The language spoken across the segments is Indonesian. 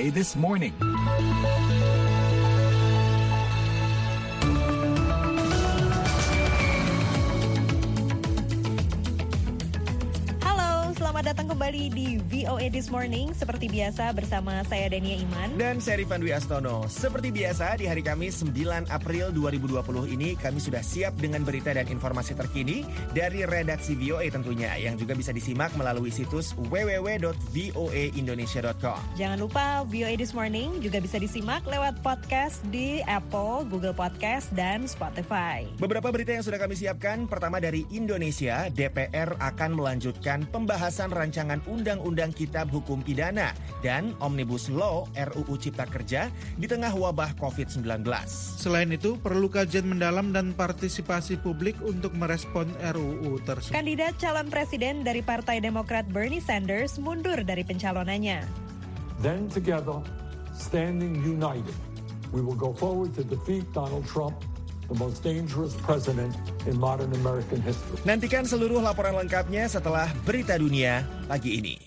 VOA This Morning. Selamat datang kembali di VOA This Morning. Seperti biasa bersama saya Dania Iman dan saya Rifan Dwi Astono. Seperti biasa di hari Kamis 9 April 2020 ini kami sudah siap dengan berita dan informasi terkini dari redaksi VOA tentunya, yang juga bisa disimak melalui situs www.voaindonesia.com. Jangan lupa VOA This Morning juga bisa disimak lewat podcast di Apple, Google Podcast, dan Spotify. Beberapa berita yang sudah kami siapkan. Pertama dari Indonesia, DPR akan melanjutkan pembahasan rancangan Undang-Undang Kitab Hukum Pidana dan Omnibus Law RUU Cipta Kerja di tengah wabah COVID-19. Selain itu, perlu kajian mendalam dan partisipasi publik untuk merespon RUU tersebut. Kandidat calon presiden dari Partai Demokrat Bernie Sanders mundur dari pencalonannya. Then together, standing united, we will go forward to defeat Donald Trump, the most dangerous president in modern American history. Nantikan seluruh laporan lengkapnya setelah berita dunia pagi ini.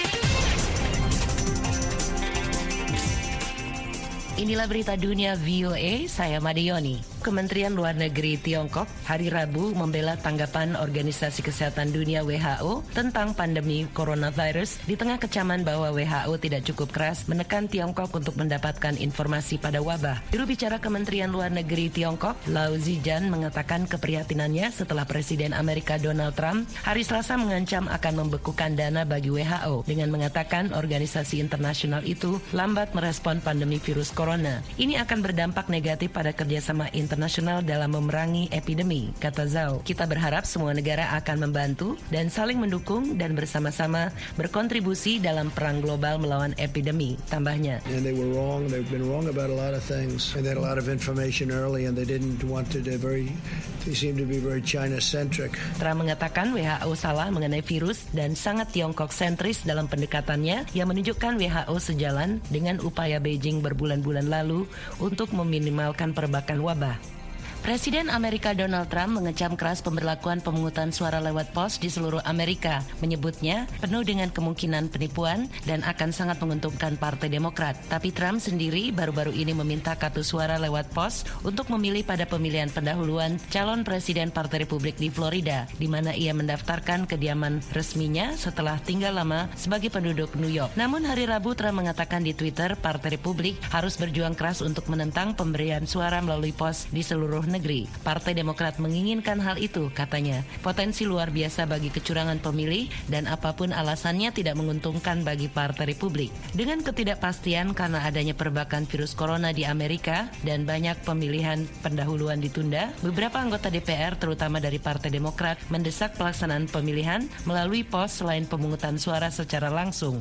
Inilah berita dunia VOA, saya Madioni. Kementerian Luar Negeri Tiongkok hari Rabu membela tanggapan Organisasi Kesehatan Dunia WHO tentang pandemi coronavirus di tengah kecaman bahwa WHO tidak cukup keras menekan Tiongkok untuk mendapatkan informasi pada wabah. Juru bicara Kementerian Luar Negeri Tiongkok, Lau Zijan, mengatakan keprihatinannya setelah Presiden Amerika Donald Trump hari Selasa mengancam akan membekukan dana bagi WHO dengan mengatakan organisasi internasional itu lambat merespon pandemi virus corona. Ini akan berdampak negatif pada kerjasama internasional dalam memerangi epidemi, kata Zhao. Kita berharap semua negara akan membantu dan saling mendukung dan bersama-sama berkontribusi dalam perang global melawan epidemi, tambahnya. And they were wrong. They've been wrong about a lot of things. And they had a lot of information early and they didn't want to. They seem to be very China-centric. Trump mengatakan WHO salah mengenai virus dan sangat Tiongkok-sentris dalam pendekatannya yang menunjukkan WHO sejalan dengan upaya Beijing berbulan-bulan lalu untuk meminimalkan perbakan wabah. Presiden Amerika Donald Trump mengecam keras pemberlakuan pemungutan suara lewat pos di seluruh Amerika, menyebutnya penuh dengan kemungkinan penipuan dan akan sangat menguntungkan Partai Demokrat. Tapi Trump sendiri baru-baru ini meminta kartu suara lewat pos untuk memilih pada pemilihan pendahuluan calon presiden Partai Republik di Florida, di mana ia mendaftarkan kediaman resminya setelah tinggal lama sebagai penduduk New York. Namun hari Rabu Trump mengatakan di Twitter, Partai Republik harus berjuang keras untuk menentang pemberian suara melalui pos di seluruh negeri. Partai Demokrat menginginkan hal itu, katanya. Potensi luar biasa bagi kecurangan pemilih dan apapun alasannya tidak menguntungkan bagi Partai Republik. Dengan ketidakpastian karena adanya perbakan virus corona di Amerika dan banyak pemilihan pendahuluan ditunda, beberapa anggota DPR terutama dari Partai Demokrat mendesak pelaksanaan pemilihan melalui pos selain pemungutan suara secara langsung.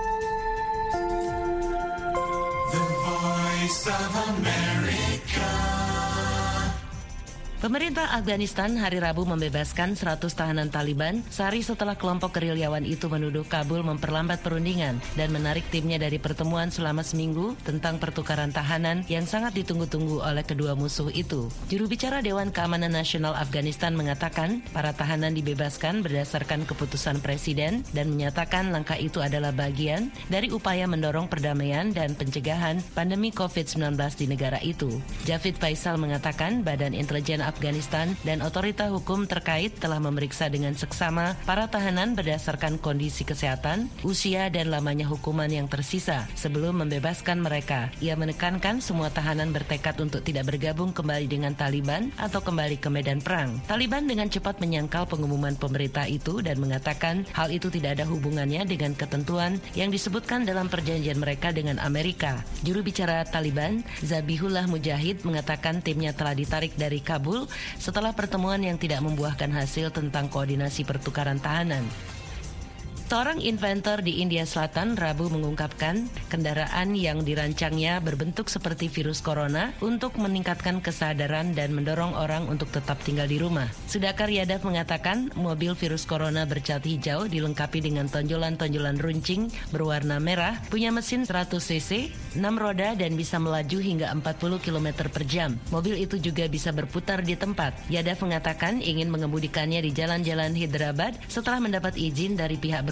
The Voice of America. Pemerintah Afghanistan hari Rabu membebaskan 100 tahanan Taliban sehari setelah kelompok gerilyawan itu menuduh Kabul memperlambat perundingan dan menarik timnya dari pertemuan selama seminggu tentang pertukaran tahanan yang sangat ditunggu-tunggu oleh kedua musuh itu. Juru bicara Dewan Keamanan Nasional Afghanistan mengatakan para tahanan dibebaskan berdasarkan keputusan Presiden dan menyatakan langkah itu adalah bagian dari upaya mendorong perdamaian dan pencegahan pandemi COVID-19 di negara itu. Javid Faisal mengatakan Badan Intelijen Afghanistan dan otoritas hukum terkait telah memeriksa dengan seksama para tahanan berdasarkan kondisi kesehatan, usia dan lamanya hukuman yang tersisa sebelum membebaskan mereka. Ia menekankan semua tahanan bertekad untuk tidak bergabung kembali dengan Taliban atau kembali ke medan perang. Taliban dengan cepat menyangkal pengumuman pemerintah itu dan mengatakan hal itu tidak ada hubungannya dengan ketentuan yang disebutkan dalam perjanjian mereka dengan Amerika. Juru bicara Taliban, Zabihullah Mujahid, mengatakan timnya telah ditarik dari Kabul setelah pertemuan yang tidak membuahkan hasil tentang koordinasi pertukaran tahanan. Seorang inventor di India Selatan Rabu mengungkapkan kendaraan yang dirancangnya berbentuk seperti virus corona untuk meningkatkan kesadaran dan mendorong orang untuk tetap tinggal di rumah. Sudhakar Yadav mengatakan mobil virus corona bercat hijau dilengkapi dengan tonjolan-tonjolan runcing berwarna merah, punya mesin 100 cc, 6 roda dan bisa melaju hingga 40 km per jam. Mobil itu juga bisa berputar di tempat. Yadav mengatakan ingin mengemudikannya di jalan-jalan Hyderabad setelah mendapat izin dari pihak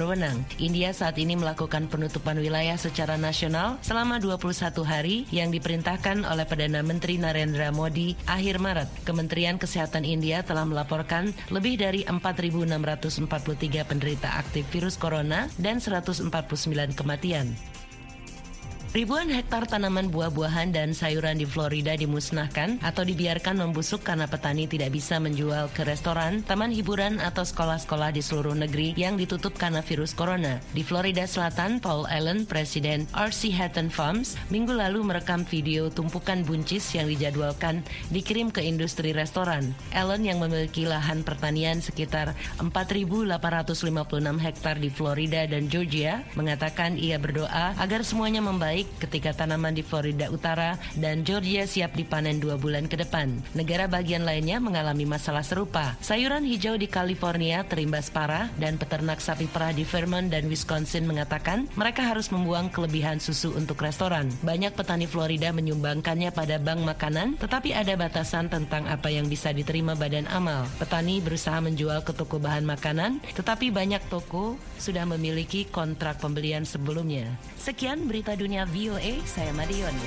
berwenang. India saat ini melakukan penutupan wilayah secara nasional selama 21 hari yang diperintahkan oleh Perdana Menteri Narendra Modi akhir Maret. Kementerian Kesehatan India telah melaporkan lebih dari 4.643 penderita aktif virus corona dan 149 kematian. Ribuan hektar tanaman buah-buahan dan sayuran di Florida dimusnahkan atau dibiarkan membusuk karena petani tidak bisa menjual ke restoran, taman hiburan atau sekolah-sekolah di seluruh negeri yang ditutup karena virus corona. Di Florida Selatan, Paul Allen, Presiden R.C. Hatton Farms, minggu lalu merekam video tumpukan buncis yang dijadwalkan dikirim ke industri restoran. Allen yang memiliki lahan pertanian sekitar 4.856 hektar di Florida dan Georgia mengatakan ia berdoa agar semuanya membaik ketika tanaman di Florida Utara dan Georgia siap dipanen 2 bulan ke depan. Negara bagian lainnya mengalami masalah serupa. Sayuran hijau di California terimbas parah dan peternak sapi perah di Vermont dan Wisconsin mengatakan mereka harus membuang kelebihan susu untuk restoran. Banyak petani Florida menyumbangkannya pada bank makanan, tetapi ada batasan tentang apa yang bisa diterima badan amal. Petani berusaha menjual ke toko bahan makanan, tetapi banyak toko sudah memiliki kontrak pembelian sebelumnya. Sekian berita dunia VOA, saya Madion.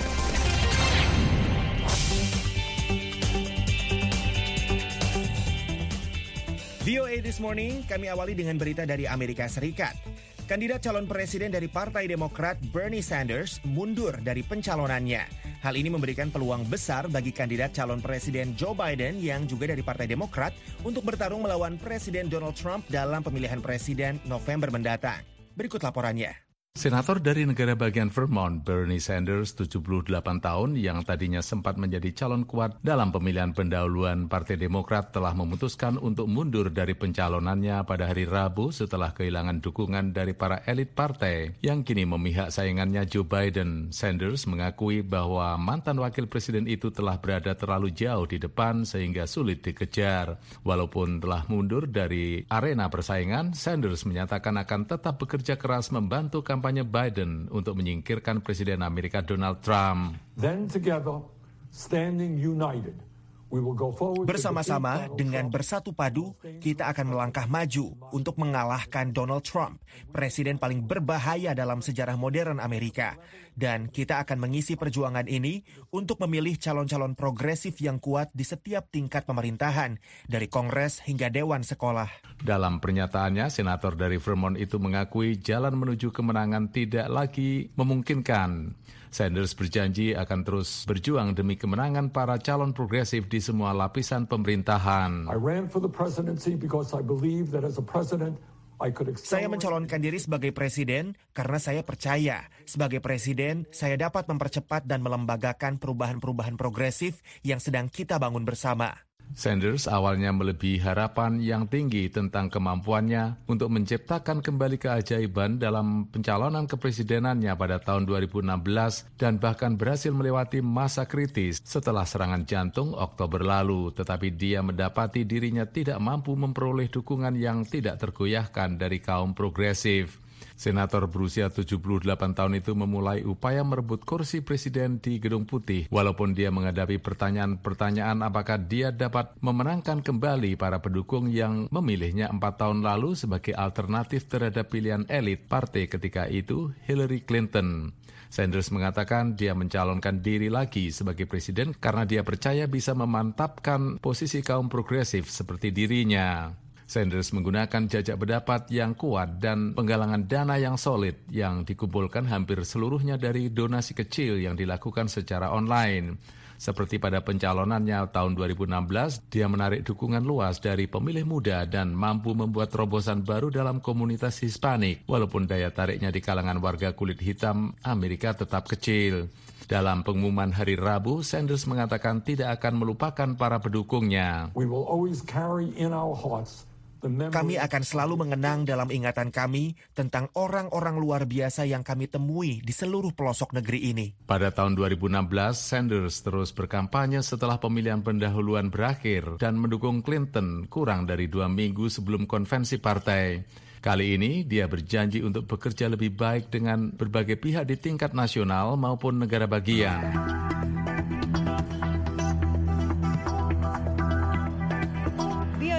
VOA This Morning, kami awali dengan berita dari Amerika Serikat. Kandidat calon presiden dari Partai Demokrat Bernie Sanders mundur dari pencalonannya. Hal ini memberikan peluang besar bagi kandidat calon presiden Joe Biden yang juga dari Partai Demokrat untuk bertarung melawan Presiden Donald Trump dalam pemilihan presiden November mendatang. Berikut laporannya. Senator dari negara bagian Vermont, Bernie Sanders, 78 tahun, yang tadinya sempat menjadi calon kuat dalam pemilihan pendahuluan Partai Demokrat telah memutuskan untuk mundur dari pencalonannya pada hari Rabu setelah kehilangan dukungan dari para elit partai yang kini memihak saingannya Joe Biden. Sanders mengakui bahwa mantan wakil presiden itu telah berada terlalu jauh di depan sehingga sulit dikejar. Walaupun telah mundur dari arena persaingan, Sanders menyatakan akan tetap bekerja keras membantu kampanye Biden untuk menyingkirkan Presiden Amerika Donald Trump. Then together, standing united, we will go forward. Bersama-sama dengan bersatu padu, kita akan melangkah maju untuk mengalahkan Donald Trump, presiden paling berbahaya dalam sejarah modern Amerika. Dan kita akan mengisi perjuangan ini untuk memilih calon-calon progresif yang kuat di setiap tingkat pemerintahan, dari Kongres hingga Dewan Sekolah. Dalam pernyataannya, senator dari Vermont itu mengakui jalan menuju kemenangan tidak lagi memungkinkan. Sanders berjanji akan terus berjuang demi kemenangan para calon progresif di semua lapisan pemerintahan. I ran for the presidency because I believe that as a president, saya mencalonkan diri sebagai presiden karena saya percaya sebagai presiden saya dapat mempercepat dan melembagakan perubahan-perubahan progresif yang sedang kita bangun bersama. Sanders awalnya melebihi harapan yang tinggi tentang kemampuannya untuk menciptakan kembali keajaiban dalam pencalonan kepresidenannya pada tahun 2016 dan bahkan berhasil melewati masa kritis setelah serangan jantung Oktober lalu. Tetapi dia mendapati dirinya tidak mampu memperoleh dukungan yang tidak tergoyahkan dari kaum progresif. Senator berusia 78 tahun itu memulai upaya merebut kursi presiden di Gedung Putih, walaupun dia menghadapi pertanyaan apakah dia dapat memenangkan kembali para pendukung yang memilihnya 4 tahun lalu sebagai alternatif terhadap pilihan elit partai ketika itu, Hillary Clinton. Sanders mengatakan dia mencalonkan diri lagi sebagai presiden karena dia percaya bisa memantapkan posisi kaum progresif seperti dirinya. Sanders menggunakan jajak pendapat yang kuat dan penggalangan dana yang solid yang dikumpulkan hampir seluruhnya dari donasi kecil yang dilakukan secara online. Seperti pada pencalonannya tahun 2016, dia menarik dukungan luas dari pemilih muda dan mampu membuat terobosan baru dalam komunitas Hispanik, walaupun daya tariknya di kalangan warga kulit hitam Amerika tetap kecil. Dalam pengumuman hari Rabu, Sanders mengatakan tidak akan melupakan para pendukungnya. We will always carry in our hearts. Kami akan selalu mengenang dalam ingatan kami tentang orang-orang luar biasa yang kami temui di seluruh pelosok negeri ini. Pada tahun 2016, Sanders terus berkampanye setelah pemilihan pendahuluan berakhir dan mendukung Clinton kurang dari 2 minggu sebelum konvensi partai. Kali ini, dia berjanji untuk bekerja lebih baik dengan berbagai pihak di tingkat nasional maupun negara bagian. VOA This Morning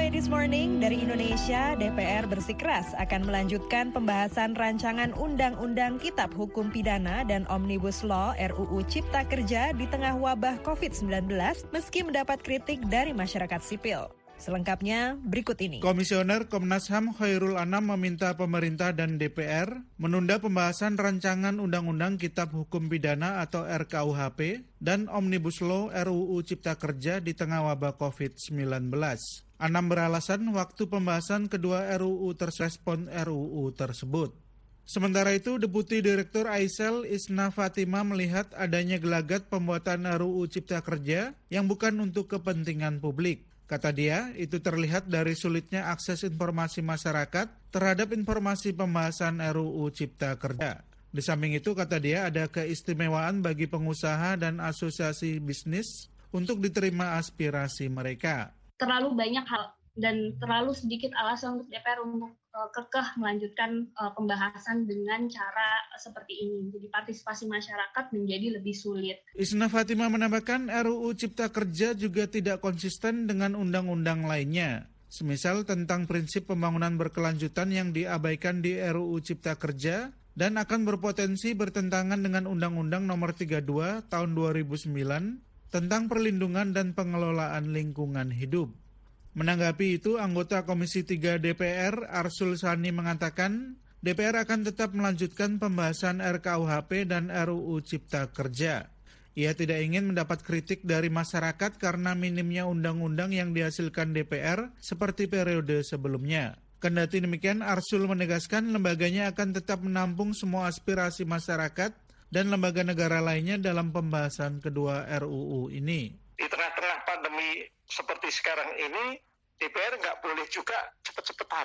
Morning dari Indonesia, DPR bersikeras akan melanjutkan pembahasan rancangan Undang-Undang Kitab Hukum Pidana dan Omnibus Law RUU Cipta Kerja di tengah wabah COVID-19 meski mendapat kritik dari masyarakat sipil. Selengkapnya berikut ini. Komisioner Komnas HAM Khairul Anam meminta pemerintah dan DPR menunda pembahasan rancangan Undang-Undang Kitab Hukum Pidana atau RKUHP dan Omnibus Law RUU Cipta Kerja di tengah wabah COVID-19. Anam beralasan waktu pembahasan kedua RUU terrespon RUU tersebut. Sementara itu, Deputi Direktur Aisel Isna Fatima melihat adanya gelagat pembuatan RUU Cipta Kerja yang bukan untuk kepentingan publik. Kata dia, itu terlihat dari sulitnya akses informasi masyarakat terhadap informasi pembahasan RUU Cipta Kerja. Di samping itu, kata dia, ada keistimewaan bagi pengusaha dan asosiasi bisnis untuk diterima aspirasi mereka. Terlalu banyak hal dan terlalu sedikit alasan untuk DPR untuk kekeh melanjutkan pembahasan dengan cara seperti ini. Jadi partisipasi masyarakat menjadi lebih sulit. Isna Fatima menambahkan RUU Cipta Kerja juga tidak konsisten dengan undang-undang lainnya. Semisal tentang prinsip pembangunan berkelanjutan yang diabaikan di RUU Cipta Kerja dan akan berpotensi bertentangan dengan Undang-Undang Nomor 32 Tahun 2009 tentang perlindungan dan pengelolaan lingkungan hidup. Menanggapi itu, anggota Komisi 3 DPR Arsul Sani mengatakan DPR akan tetap melanjutkan pembahasan RKUHP dan RUU Cipta Kerja. Ia tidak ingin mendapat kritik dari masyarakat karena minimnya undang-undang yang dihasilkan DPR seperti periode sebelumnya. Kendati demikian, Arsul menegaskan lembaganya akan tetap menampung semua aspirasi masyarakat dan lembaga negara lainnya dalam pembahasan kedua RUU ini. Di tengah-tengah pandemi seperti sekarang ini, DPR nggak boleh juga cepet-cepetan.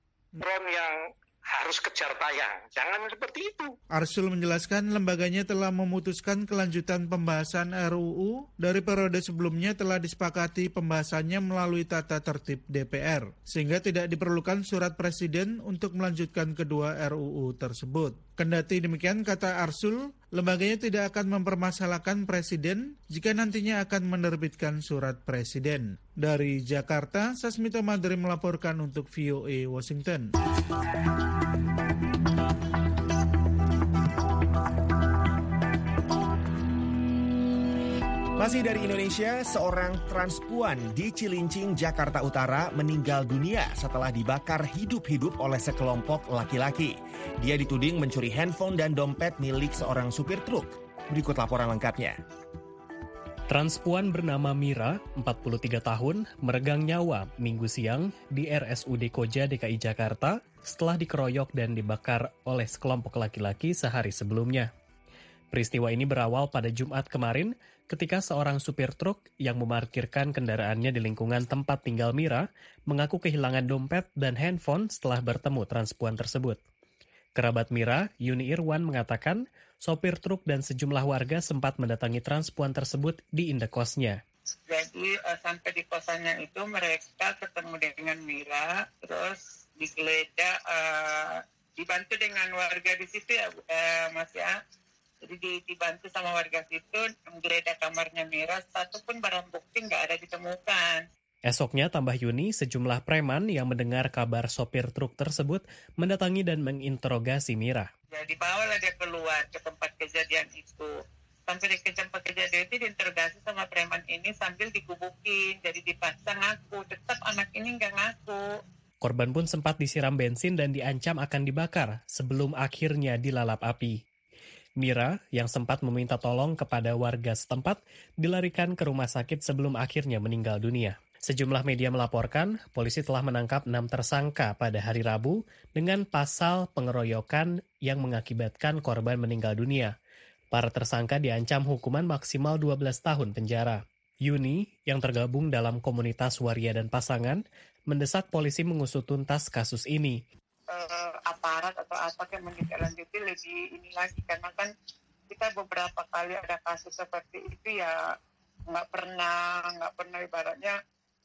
Ron yang harus kejar tayang, jangan seperti itu. Arsul menjelaskan lembaganya telah memutuskan kelanjutan pembahasan RUU dari periode sebelumnya telah disepakati pembahasannya melalui tata tertib DPR, sehingga tidak diperlukan surat presiden untuk melanjutkan kedua RUU tersebut. Kendati demikian, kata Arsul, lembaganya tidak akan mempermasalahkan presiden jika nantinya akan menerbitkan surat presiden. Dari Jakarta, Sasmito Madri melaporkan untuk VOA Washington. Masih dari Indonesia, seorang transpuan di Cilincing, Jakarta Utara meninggal dunia setelah dibakar hidup-hidup oleh sekelompok laki-laki. Dia dituding mencuri handphone dan dompet milik seorang supir truk. Berikut laporan lengkapnya. Transpuan bernama Mira, 43 tahun, meregang nyawa Minggu siang di RSUD Koja, DKI Jakarta setelah dikeroyok dan dibakar oleh sekelompok laki-laki sehari sebelumnya. Peristiwa ini berawal pada Jumat kemarin ketika seorang supir truk yang memarkirkan kendaraannya di lingkungan tempat tinggal Mira mengaku kehilangan dompet dan handphone setelah bertemu transpuan tersebut. Kerabat Mira, Yuni Irwan, mengatakan sopir truk dan sejumlah warga sempat mendatangi transpuan tersebut di indekosnya. Jadi sampai di kosannya itu mereka ketemu dengan Mira, terus digeledah, dibantu dengan warga di situ ya Mas ya. Jadi dibantu sama warga situ menggeledah kamarnya Mira, satupun barang bukti nggak ada ditemukan. Esoknya, tambah Yuni, sejumlah preman yang mendengar kabar sopir truk tersebut mendatangi dan menginterogasi Mira. Jadi bawalah dia keluar ke tempat kejadian itu. Sampai di tempat kejadian itu diinterogasi sama preman ini sambil digubukin. Jadi dipaksa ngaku, tetap anak ini nggak ngaku. Korban pun sempat disiram bensin dan diancam akan dibakar sebelum akhirnya dilalap api. Mira, yang sempat meminta tolong kepada warga setempat, dilarikan ke rumah sakit sebelum akhirnya meninggal dunia. Sejumlah media melaporkan, polisi telah menangkap 6 tersangka pada hari Rabu dengan pasal pengeroyokan yang mengakibatkan korban meninggal dunia. Para tersangka diancam hukuman maksimal 12 tahun penjara. Yuni, yang tergabung dalam komunitas waria dan pasangan, mendesak polisi mengusut tuntas kasus ini. Aparat atau apa yang menindaklanjuti lebih ini lagi, karena kan kita beberapa kali ada kasus seperti itu ya nggak pernah ibaratnya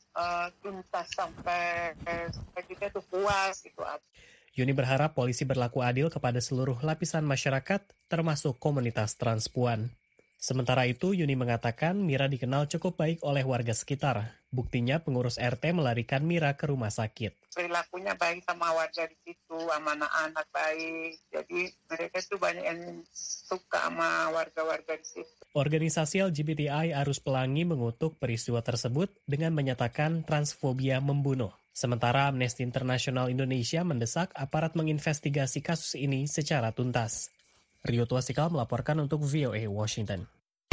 tuntas sampai kita tuh puas gitu. Yuni berharap polisi berlaku adil kepada seluruh lapisan masyarakat termasuk komunitas transpuan. Sementara itu, Yuni mengatakan Mira dikenal cukup baik oleh warga sekitar. Buktinya pengurus RT melarikan Mira ke rumah sakit. Perilakunya baik sama warga di situ, sama anak-anak baik. Jadi mereka tuh banyak yang suka sama warga-warga di situ. Organisasi LGBTI Arus Pelangi mengutuk peristiwa tersebut dengan menyatakan transfobia membunuh. Sementara Amnesty International Indonesia mendesak aparat menginvestigasi kasus ini secara tuntas. Rio Tuasikal melaporkan untuk VOA Washington.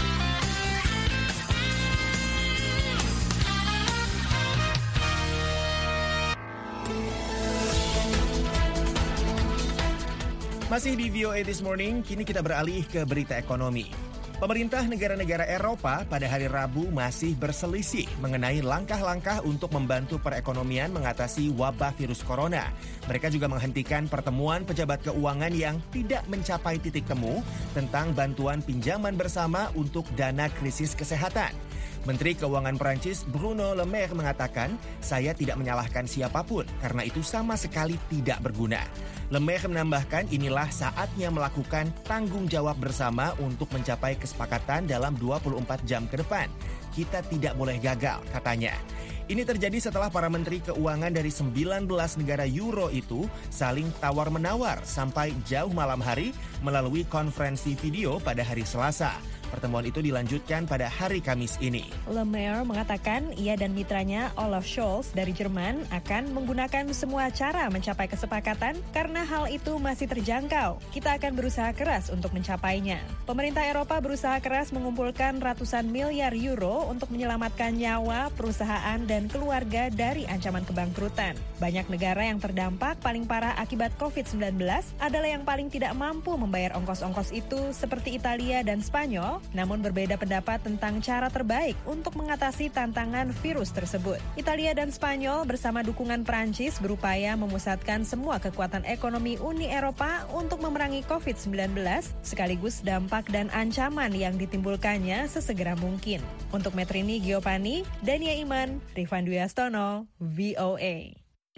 Masih di VOA This Morning, kini kita beralih ke berita ekonomi. Pemerintah negara-negara Eropa pada hari Rabu masih berselisih mengenai langkah-langkah untuk membantu perekonomian mengatasi wabah virus corona. Mereka juga menghentikan pertemuan pejabat keuangan yang tidak mencapai titik temu tentang bantuan pinjaman bersama untuk dana krisis kesehatan. Menteri Keuangan Prancis Bruno Le Maire mengatakan, saya tidak menyalahkan siapapun karena itu sama sekali tidak berguna. Le Maire menambahkan inilah saatnya melakukan tanggung jawab bersama untuk mencapai kesepakatan dalam 24 jam ke depan. Kita tidak boleh gagal, katanya. Ini terjadi setelah para menteri keuangan dari 19 negara Euro itu saling tawar-menawar sampai jauh malam hari melalui konferensi video pada hari Selasa. Pertemuan itu dilanjutkan pada hari Kamis ini. Le Maire mengatakan ia dan mitranya Olaf Scholz dari Jerman akan menggunakan semua cara mencapai kesepakatan karena hal itu masih terjangkau. Kita akan berusaha keras untuk mencapainya. Pemerintah Eropa berusaha keras mengumpulkan ratusan miliar euro untuk menyelamatkan nyawa, perusahaan, dan keluarga dari ancaman kebangkrutan. Banyak negara yang terdampak paling parah akibat COVID-19 adalah yang paling tidak mampu membayar ongkos-ongkos itu seperti Italia dan Spanyol, namun berbeda pendapat tentang cara terbaik untuk mengatasi tantangan virus tersebut. Italia dan Spanyol bersama dukungan Prancis berupaya memusatkan semua kekuatan ekonomi Uni Eropa untuk memerangi COVID-19 sekaligus dampak dan ancaman yang ditimbulkannya sesegera mungkin. Untuk Metrini Giopani, Dania Iman, Rifan Dwi Astono, VOA.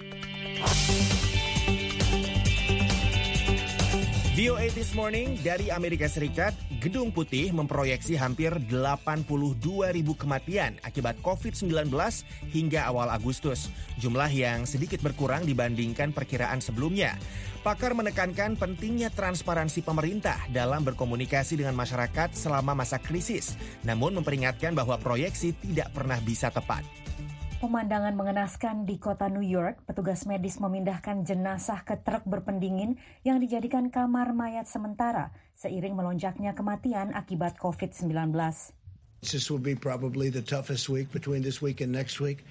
VOA This Morning dari Amerika Serikat, Gedung Putih memproyeksi hampir 82.000 kematian akibat COVID-19 hingga awal Agustus. Jumlah yang sedikit berkurang dibandingkan perkiraan sebelumnya. Pakar menekankan pentingnya transparansi pemerintah dalam berkomunikasi dengan masyarakat selama masa krisis, namun memperingatkan bahwa proyeksi tidak pernah bisa tepat. Pemandangan mengenaskan di kota New York, petugas medis memindahkan jenazah ke truk berpendingin yang dijadikan kamar mayat sementara seiring melonjaknya kematian akibat COVID-19. This will be probably the toughest week between this week and next week,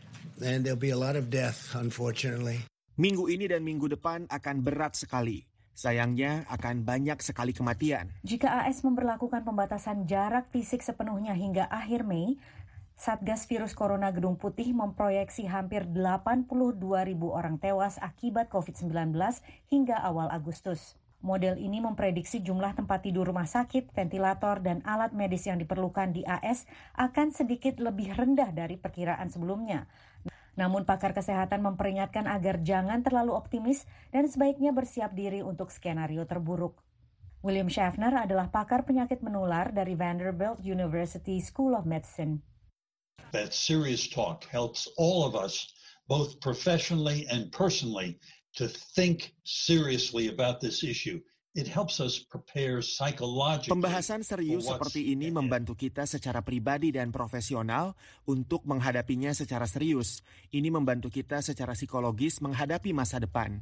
and there'll be a lot of death, unfortunately. Minggu ini dan minggu depan akan berat sekali. Sayangnya akan banyak sekali kematian. Jika AS memberlakukan pembatasan jarak fisik sepenuhnya hingga akhir Mei, Satgas Virus Corona Gedung Putih memproyeksi hampir 82.000 orang tewas akibat COVID-19 hingga awal Agustus. Model ini memprediksi jumlah tempat tidur rumah sakit, ventilator, dan alat medis yang diperlukan di AS akan sedikit lebih rendah dari perkiraan sebelumnya. Namun pakar kesehatan memperingatkan agar jangan terlalu optimis dan sebaiknya bersiap diri untuk skenario terburuk. William Schaffner adalah pakar penyakit menular dari Vanderbilt University School of Medicine. That serious talk helps all of us, both professionally and personally, to think seriously about this issue. It helps us prepare psychologically. Pembahasan serius seperti ini membantu kita secara pribadi dan profesional untuk menghadapinya secara serius. Ini membantu kita secara psikologis menghadapi masa depan.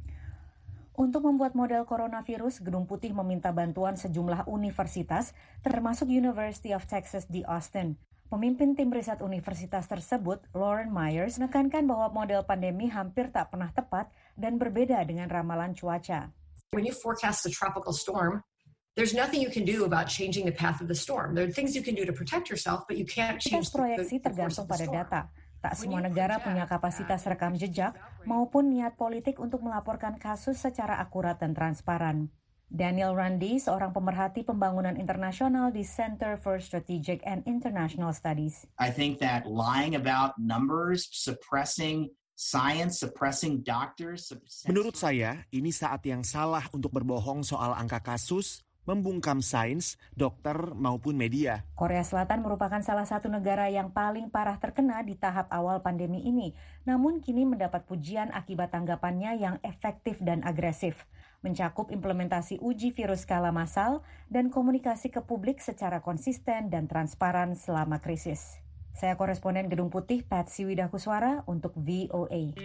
Untuk membuat model coronavirus, Gedung Putih meminta bantuan sejumlah universitas, termasuk University of Texas di Austin. Pemimpin tim riset universitas tersebut, Lauren Myers, menekankan bahwa model pandemi hampir tak pernah tepat dan berbeda dengan ramalan cuaca. When you forecast a tropical storm, there's nothing you can do about changing the path of the storm. There are things you can do to protect yourself, but you can't change the proyeksi tergantung pada data. Tak semua negara punya kapasitas rekam jejak maupun niat politik untuk melaporkan kasus secara akurat dan transparan. Daniel Randi, seorang pemerhati pembangunan internasional di Center for Strategic and International Studies. I think that lying about numbers, suppressing science, suppressing doctors. Menurut saya, ini saat yang salah untuk berbohong soal angka kasus, membungkam sains, dokter maupun media. Korea Selatan merupakan salah satu negara yang paling parah terkena di tahap awal pandemi ini, namun kini mendapat pujian akibat tanggapannya yang efektif dan agresif, mencakup implementasi uji virus skala massal dan komunikasi ke publik secara konsisten dan transparan selama krisis. Saya koresponden Gedung Putih Patsy Widakuswara untuk VOA.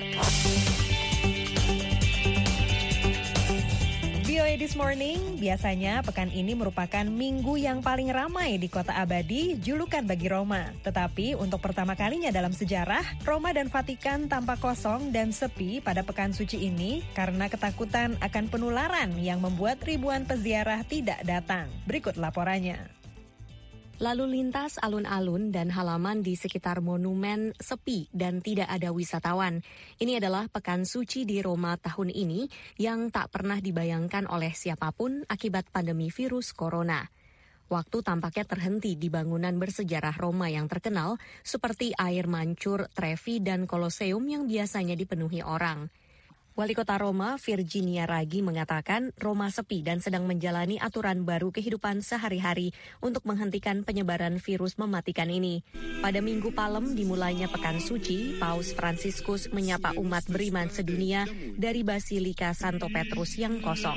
VOA This Morning, biasanya pekan ini merupakan minggu yang paling ramai di kota abadi, julukan bagi Roma. Tetapi untuk pertama kalinya dalam sejarah, Roma dan Vatikan tampak kosong dan sepi pada pekan suci ini karena ketakutan akan penularan yang membuat ribuan peziarah tidak datang. Berikut laporannya. Lalu lintas alun-alun dan halaman di sekitar monumen sepi dan tidak ada wisatawan. Ini adalah pekan suci di Roma tahun ini yang tak pernah dibayangkan oleh siapapun akibat pandemi virus corona. Waktu tampaknya terhenti di bangunan bersejarah Roma yang terkenal seperti Air Mancur, Trevi, dan Colosseum yang biasanya dipenuhi orang. Wali Kota Roma, Virginia Raggi, mengatakan Roma sepi dan sedang menjalani aturan baru kehidupan sehari-hari untuk menghentikan penyebaran virus mematikan ini. Pada Minggu Palem dimulainya Pekan Suci, Paus Fransiskus menyapa umat beriman sedunia dari Basilika Santo Petrus yang kosong.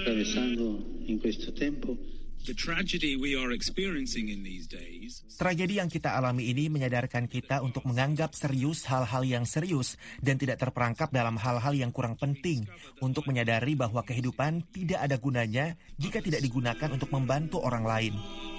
Tragedi yang kita alami ini menyadarkan kita untuk menganggap serius hal-hal yang serius dan tidak terperangkap dalam hal-hal yang kurang penting, untuk menyadari bahwa kehidupan tidak ada gunanya jika tidak digunakan untuk membantu orang lain.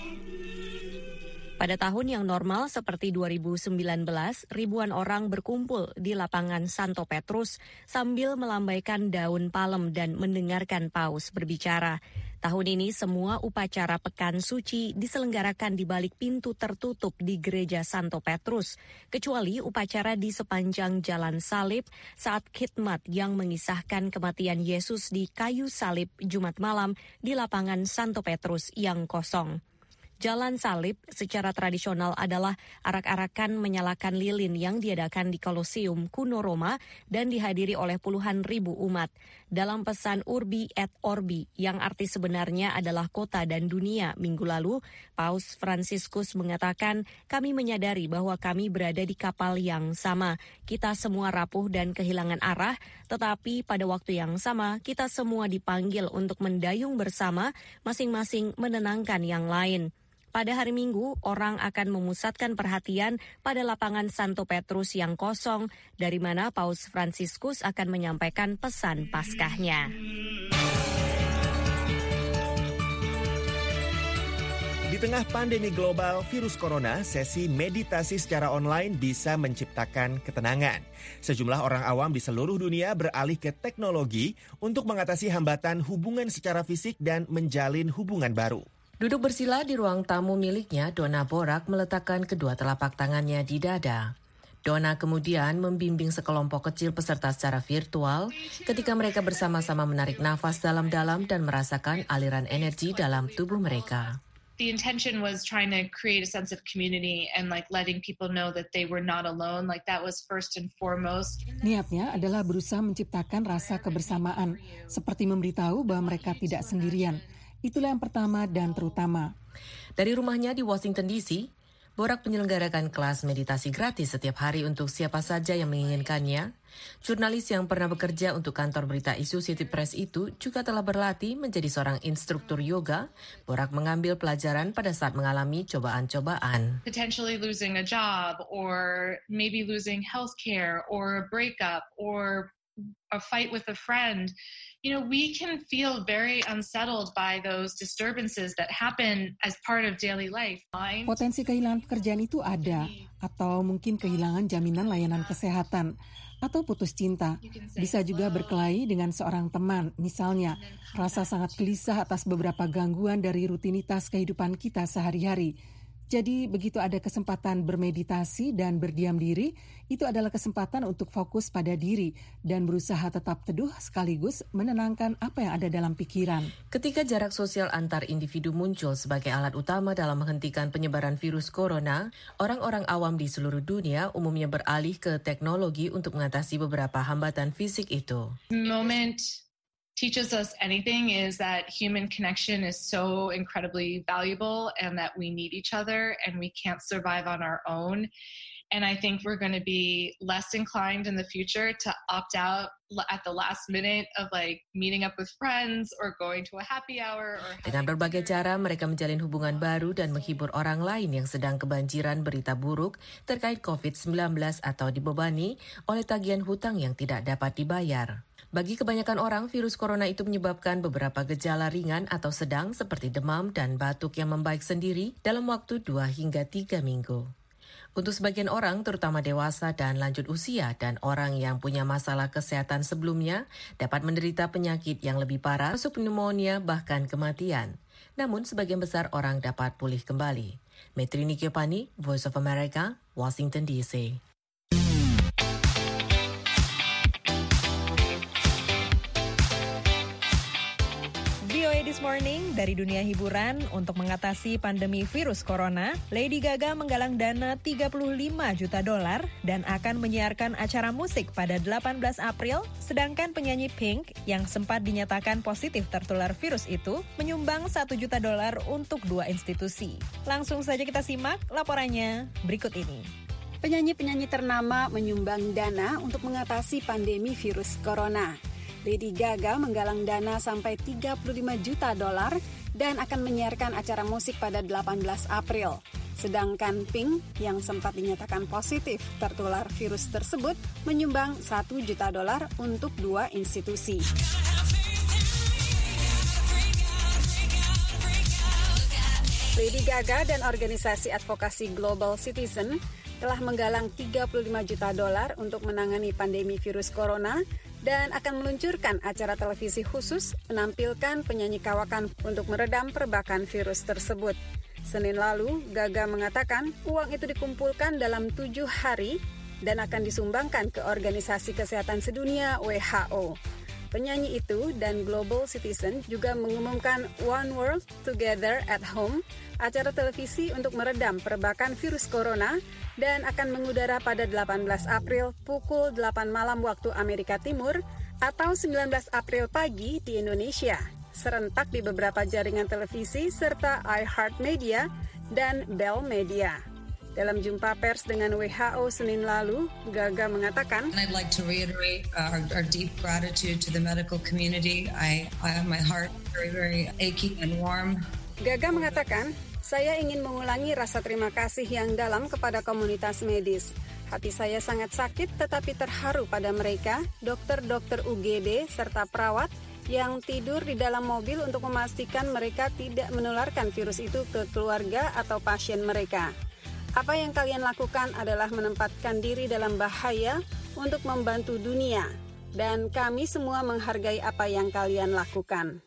Pada tahun yang normal seperti 2019, ribuan orang berkumpul di lapangan Santo Petrus sambil melambaikan daun palem dan mendengarkan Paus berbicara. Tahun ini semua upacara Pekan Suci diselenggarakan di balik pintu tertutup di Gereja Santo Petrus, kecuali upacara di sepanjang Jalan Salib saat khidmat yang mengisahkan kematian Yesus di kayu salib Jumat malam di lapangan Santo Petrus yang kosong. Jalan Salib secara tradisional adalah arak-arakan menyalakan lilin yang diadakan di Colosseum kuno Roma dan dihadiri oleh puluhan ribu umat. Dalam pesan Urbi et Orbi yang arti sebenarnya adalah kota dan dunia minggu lalu, Paus Fransiskus mengatakan, kami menyadari bahwa kami berada di kapal yang sama. Kita semua rapuh dan kehilangan arah, tetapi pada waktu yang sama kita semua dipanggil untuk mendayung bersama, masing-masing menenangkan yang lain. Pada hari Minggu, orang akan memusatkan perhatian pada lapangan Santo Petrus yang kosong, dari mana Paus Fransiskus akan menyampaikan pesan Paskahnya. Di tengah pandemi global virus corona, sesi meditasi secara online bisa menciptakan ketenangan. Sejumlah orang awam di seluruh dunia beralih ke teknologi untuk mengatasi hambatan hubungan secara fisik dan menjalin hubungan baru. Duduk bersila di ruang tamu miliknya, Donna Borak meletakkan kedua telapak tangannya di dada. Donna kemudian membimbing sekelompok kecil peserta secara virtual ketika mereka bersama-sama menarik nafas dalam-dalam dan merasakan aliran energi dalam tubuh mereka. The intention was trying to create a sense of community and letting people know that they were not alone. That was first and foremost. Niatnya adalah berusaha menciptakan rasa kebersamaan, seperti memberitahu bahwa mereka tidak sendirian. Itulah yang pertama dan terutama. Dari rumahnya di Washington DC, Borak menyelenggarakan kelas meditasi gratis setiap hari untuk siapa saja yang menginginkannya. Jurnalis yang pernah bekerja untuk kantor berita Associated Press itu juga telah berlatih menjadi seorang instruktur yoga. Borak mengambil pelajaran pada saat mengalami cobaan-cobaan. Potentially losing a job, or maybe losing healthcare, or a breakup, or a fight with a friend. We can feel very unsettled by those disturbances that happen as part of daily life. Potensi kehilangan pekerjaan itu ada, atau mungkin kehilangan jaminan layanan kesehatan, atau putus cinta. Bisa juga berkelahi dengan seorang teman, misalnya rasa sangat gelisah atas beberapa gangguan dari rutinitas kehidupan kita sehari-hari. Jadi begitu ada kesempatan bermeditasi dan berdiam diri, itu adalah kesempatan untuk fokus pada diri dan berusaha tetap teduh sekaligus menenangkan apa yang ada dalam pikiran. Ketika jarak sosial antar individu muncul sebagai alat utama dalam menghentikan penyebaran virus corona, orang-orang awam di seluruh dunia umumnya beralih ke teknologi untuk mengatasi beberapa hambatan fisik itu. Moment teaches us anything is that human connection is so incredibly valuable and that we need each other and we can't survive on our own. And I think we're going to be less inclined in the future to opt out at the last minute of like meeting up with friends or going to a happy hour. Dengan berbagai cara, mereka menjalin hubungan baru dan menghibur orang lain yang sedang kebanjiran berita buruk terkait COVID-19 atau dibebani oleh tagihan hutang yang tidak dapat dibayar. Bagi kebanyakan orang, virus corona itu menyebabkan beberapa gejala ringan atau sedang seperti demam dan batuk yang membaik sendiri dalam waktu 2 hingga 3 minggu. Untuk sebagian orang, terutama dewasa dan lanjut usia dan orang yang punya masalah kesehatan sebelumnya, dapat menderita penyakit yang lebih parah, termasuk pneumonia bahkan kematian. Namun, sebagian besar orang dapat pulih kembali. Metrini Kiopani, Voice of America, Washington DC. VOA This Morning dari dunia hiburan. Untuk mengatasi pandemi virus corona, Lady Gaga menggalang dana $35 juta dan akan menyiarkan acara musik pada 18 April, sedangkan penyanyi Pink yang sempat dinyatakan positif tertular virus itu menyumbang $1 juta untuk 2 institusi. Langsung saja kita simak laporannya berikut ini. Penyanyi-penyanyi ternama menyumbang dana untuk mengatasi pandemi virus corona. Lady Gaga menggalang dana sampai $35 juta dan akan menyiarkan acara musik pada 18 April. Sedangkan Pink yang sempat dinyatakan positif tertular virus tersebut menyumbang $1 juta untuk 2 institusi. Lady Gaga dan organisasi advokasi Global Citizen telah menggalang $35 juta untuk menangani pandemi virus corona dan akan meluncurkan acara televisi khusus menampilkan penyanyi kawakan untuk meredam perbakan virus tersebut. Senin lalu, Gaga mengatakan uang itu dikumpulkan dalam 7 hari dan akan disumbangkan ke Organisasi Kesehatan Sedunia WHO. Penyanyi itu dan Global Citizen juga mengumumkan One World Together at Home, acara televisi untuk meredam perbakan virus corona dan akan mengudara pada 18 April pukul 8 malam waktu Amerika Timur atau 19 April pagi di Indonesia, serentak di beberapa jaringan televisi serta iHeartMedia dan Bell Media. Dalam jumpa pers dengan WHO Senin lalu, Gaga mengatakan, I'd like to reiterate our deep gratitude to the medical community. I have my heart very, very achy and warm. Gaga mengatakan, saya ingin mengulangi rasa terima kasih yang dalam kepada komunitas medis. Hati saya sangat sakit tetapi terharu pada mereka, dokter-dokter UGD serta perawat yang tidur di dalam mobil untuk memastikan mereka tidak menularkan virus itu ke keluarga atau pasien mereka. Apa yang kalian lakukan adalah menempatkan diri dalam bahaya untuk membantu dunia, dan kami semua menghargai apa yang kalian lakukan,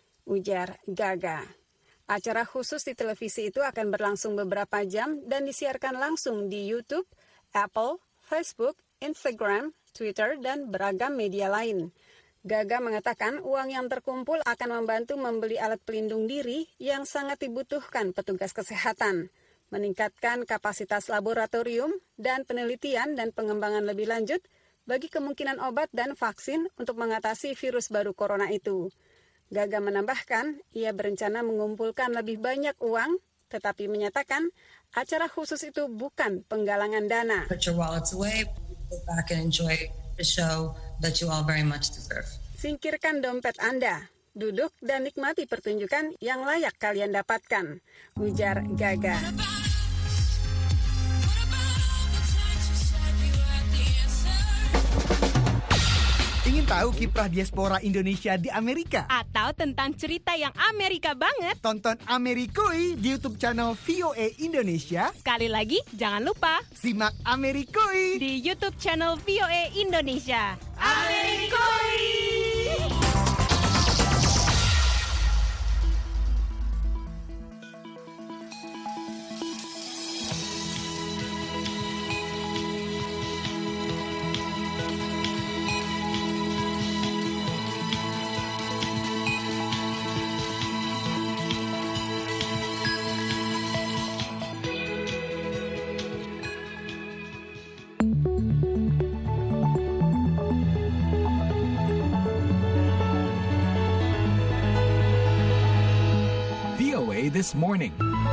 ujar Gaga. Acara khusus di televisi itu akan berlangsung beberapa jam dan disiarkan langsung di YouTube, Apple, Facebook, Instagram, Twitter, dan beragam media lain. Gaga mengatakan uang yang terkumpul akan membantu membeli alat pelindung diri yang sangat dibutuhkan petugas kesehatan, meningkatkan kapasitas laboratorium dan penelitian dan pengembangan lebih lanjut bagi kemungkinan obat dan vaksin untuk mengatasi virus baru corona itu. Gaga menambahkan, ia berencana mengumpulkan lebih banyak uang, tetapi menyatakan acara khusus itu bukan penggalangan dana. Put your wallets away, sit back and enjoy the show that you all very much deserve. Singkirkan dompet Anda. Duduk dan nikmati pertunjukan yang layak kalian dapatkan, ujar Gaga. Ingin tahu kiprah diaspora Indonesia di Amerika? Atau tentang cerita yang Amerika banget? Tonton Amerikui di YouTube channel VOA Indonesia. Sekali lagi, jangan lupa simak Amerikui di YouTube channel VOA Indonesia. Amerikui! VOA This Morning.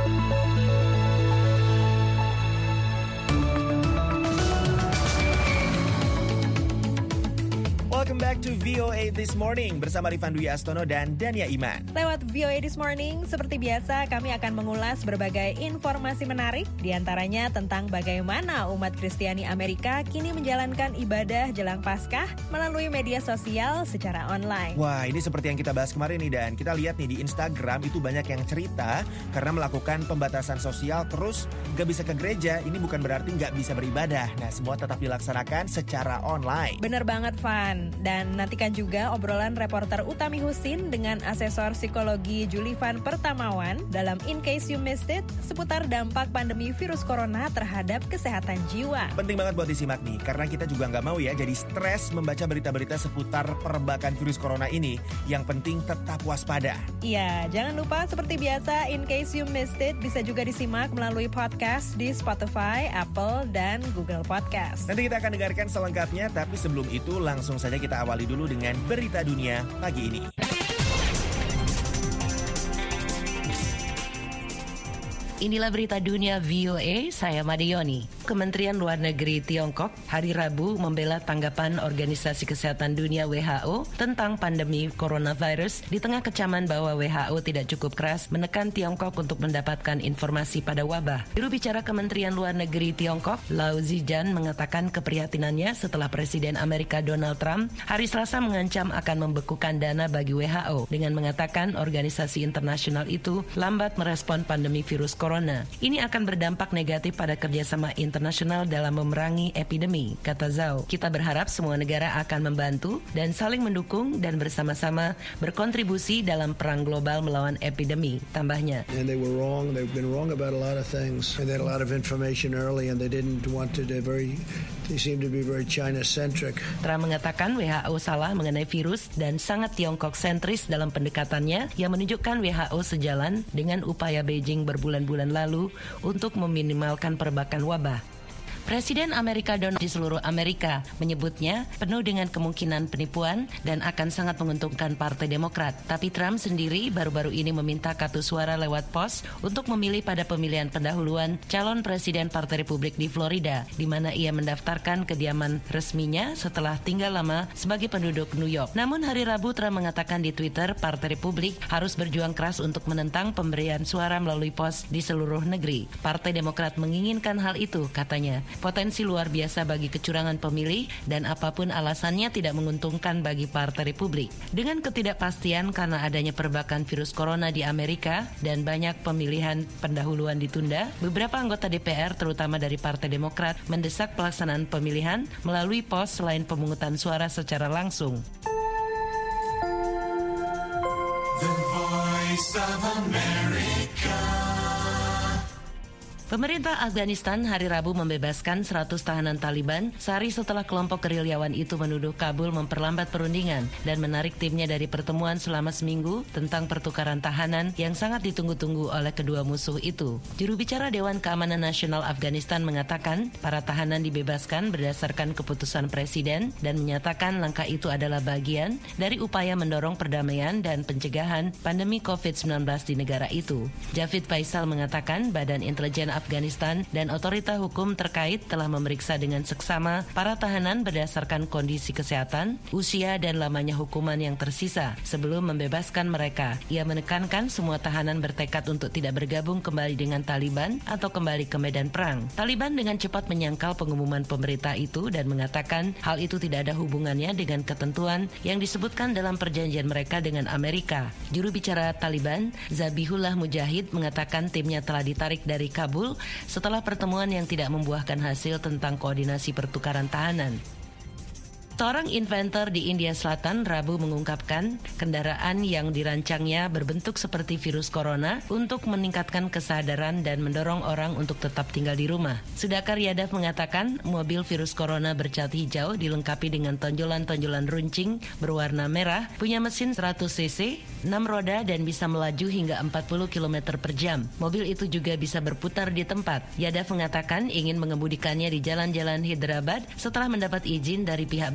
Welcome back to VOA This Morning bersama Rifan Dwi Astono dan Dania Iman. Lewat VOA This Morning, seperti biasa kami akan mengulas berbagai informasi menarik, diantaranya tentang bagaimana umat Kristiani Amerika kini menjalankan ibadah jelang Paskah melalui media sosial secara online. Wah, ini seperti yang kita bahas kemarin nih, dan kita lihat nih di Instagram itu banyak yang cerita karena melakukan pembatasan sosial terus gak bisa ke gereja. Ini bukan berarti gak bisa beribadah. Nah, semua tetap dilaksanakan secara online. Bener banget, Van. Dan nantikan juga obrolan reporter Utami Husin dengan asesor psikologi Julivan Pertamawan dalam In Case You Missed It seputar dampak pandemi virus corona terhadap kesehatan jiwa. Penting banget buat disimak nih, karena kita juga nggak mau ya jadi stres membaca berita-berita seputar perbakan virus corona ini. Yang penting tetap waspada. Iya, jangan lupa seperti biasa In Case You Missed It bisa juga disimak melalui podcast di Spotify, Apple, dan Google Podcast. Nanti kita akan dengarkan selengkapnya, tapi sebelum itu langsung saja kita awali dulu dengan berita dunia pagi ini. Inilah berita dunia VOA, saya Madioni. Kementerian Luar Negeri Tiongkok hari Rabu membela tanggapan Organisasi Kesehatan Dunia WHO tentang pandemi coronavirus di tengah kecaman bahwa WHO tidak cukup keras menekan Tiongkok untuk mendapatkan informasi pada wabah. Juru bicara Kementerian Luar Negeri Tiongkok, Lau Zijan, mengatakan keprihatinannya setelah Presiden Amerika Donald Trump hari Selasa mengancam akan membekukan dana bagi WHO dengan mengatakan organisasi internasional itu lambat merespon pandemi virus corona. Ini akan berdampak negatif pada kerjasama internasional dalam memerangi epidemi, kata Zhao. Kita berharap semua negara akan membantu dan saling mendukung dan bersama-sama berkontribusi dalam perang global melawan epidemi, tambahnya. And they were wrong. They've been wrong about a lot of things. And they had a lot of information early and they didn't want to. They seem to be very China-centric. Trump mengatakan WHO salah mengenai virus dan sangat Tiongkok-sentris dalam pendekatannya yang menunjukkan WHO sejalan dengan upaya Beijing berbulan-bulan lalu untuk meminimalkan perbakan wabah. Presiden Amerika Donald Trump di seluruh Amerika menyebutnya penuh dengan kemungkinan penipuan dan akan sangat menguntungkan Partai Demokrat. Tapi Trump sendiri baru-baru ini meminta kartu suara lewat pos untuk memilih pada pemilihan pendahuluan calon presiden Partai Republik di Florida, di mana ia mendaftarkan kediaman resminya setelah tinggal lama sebagai penduduk New York. Namun hari Rabu Trump mengatakan di Twitter Partai Republik harus berjuang keras untuk menentang pemberian suara melalui pos di seluruh negeri. Partai Demokrat menginginkan hal itu, katanya. Potensi luar biasa bagi kecurangan pemilih dan apapun alasannya tidak menguntungkan bagi Partai Republik. Dengan ketidakpastian karena adanya perbakan virus corona di Amerika dan banyak pemilihan pendahuluan ditunda, beberapa anggota DPR terutama dari Partai Demokrat mendesak pelaksanaan pemilihan melalui pos selain pemungutan suara secara langsung. The Voice of America. Pemerintah Afghanistan hari Rabu membebaskan 100 tahanan Taliban sehari setelah kelompok gerilyawan itu menuduh Kabul memperlambat perundingan dan menarik timnya dari pertemuan selama seminggu tentang pertukaran tahanan yang sangat ditunggu-tunggu oleh kedua musuh itu. Juru bicara Dewan Keamanan Nasional Afghanistan mengatakan para tahanan dibebaskan berdasarkan keputusan Presiden dan menyatakan langkah itu adalah bagian dari upaya mendorong perdamaian dan pencegahan pandemi COVID-19 di negara itu. Javid Faisal mengatakan Badan Intelijen Afghanistan dan otoritas hukum terkait telah memeriksa dengan seksama para tahanan berdasarkan kondisi kesehatan, usia dan lamanya hukuman yang tersisa sebelum membebaskan mereka. Ia menekankan semua tahanan bertekad untuk tidak bergabung kembali dengan Taliban atau kembali ke medan perang. Taliban dengan cepat menyangkal pengumuman pemerintah itu dan mengatakan hal itu tidak ada hubungannya dengan ketentuan yang disebutkan dalam perjanjian mereka dengan Amerika. Juru bicara Taliban, Zabihullah Mujahid, mengatakan timnya telah ditarik dari Kabul setelah pertemuan yang tidak membuahkan hasil tentang koordinasi pertukaran tahanan. Seorang inventor di India Selatan Rabu mengungkapkan kendaraan yang dirancangnya berbentuk seperti virus corona untuk meningkatkan kesadaran dan mendorong orang untuk tetap tinggal di rumah. Sudhakar Yadav mengatakan mobil virus corona bercat hijau dilengkapi dengan tonjolan-tonjolan runcing berwarna merah, punya mesin 100 cc, 6 roda dan bisa melaju hingga 40 km per jam. Mobil itu juga bisa berputar di tempat. Yadav mengatakan ingin mengemudikannya di jalan-jalan Hyderabad setelah mendapat izin dari pihak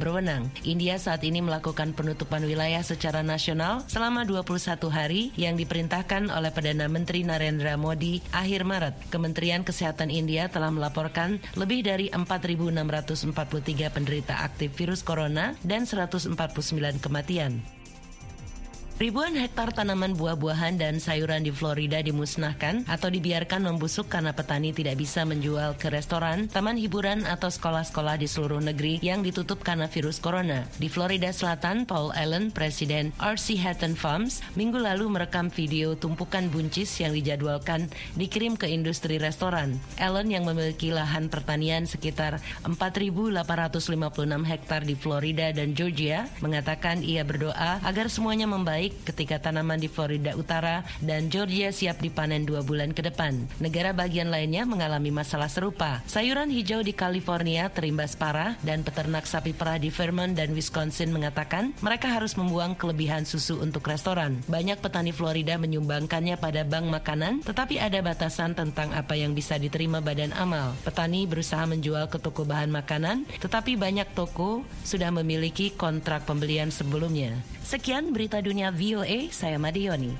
berwenang. India saat ini melakukan penutupan wilayah secara nasional selama 21 hari yang diperintahkan oleh Perdana Menteri Narendra Modi akhir Maret. Kementerian Kesehatan India telah melaporkan lebih dari 4.643 penderita aktif virus corona dan 149 kematian. Ribuan hektar tanaman buah-buahan dan sayuran di Florida dimusnahkan atau dibiarkan membusuk karena petani tidak bisa menjual ke restoran, taman hiburan atau sekolah-sekolah di seluruh negeri yang ditutup karena virus corona. Di Florida Selatan, Paul Allen, Presiden R.C. Hatton Farms, minggu lalu merekam video tumpukan buncis yang dijadwalkan dikirim ke industri restoran. Allen yang memiliki lahan pertanian sekitar 4.856 hektar di Florida dan Georgia, mengatakan ia berdoa agar semuanya membaik ketika tanaman di Florida Utara dan Georgia siap dipanen 2 bulan ke depan. Negara bagian lainnya mengalami masalah serupa. Sayuran hijau di California terimbas parah dan peternak sapi perah di Vermont dan Wisconsin mengatakan mereka harus membuang kelebihan susu untuk restoran. Banyak petani Florida menyumbangkannya pada bank makanan, tetapi ada batasan tentang apa yang bisa diterima badan amal. Petani berusaha menjual ke toko bahan makanan, tetapi banyak toko sudah memiliki kontrak pembelian sebelumnya. Sekian berita dunia VOA, saya Madioni.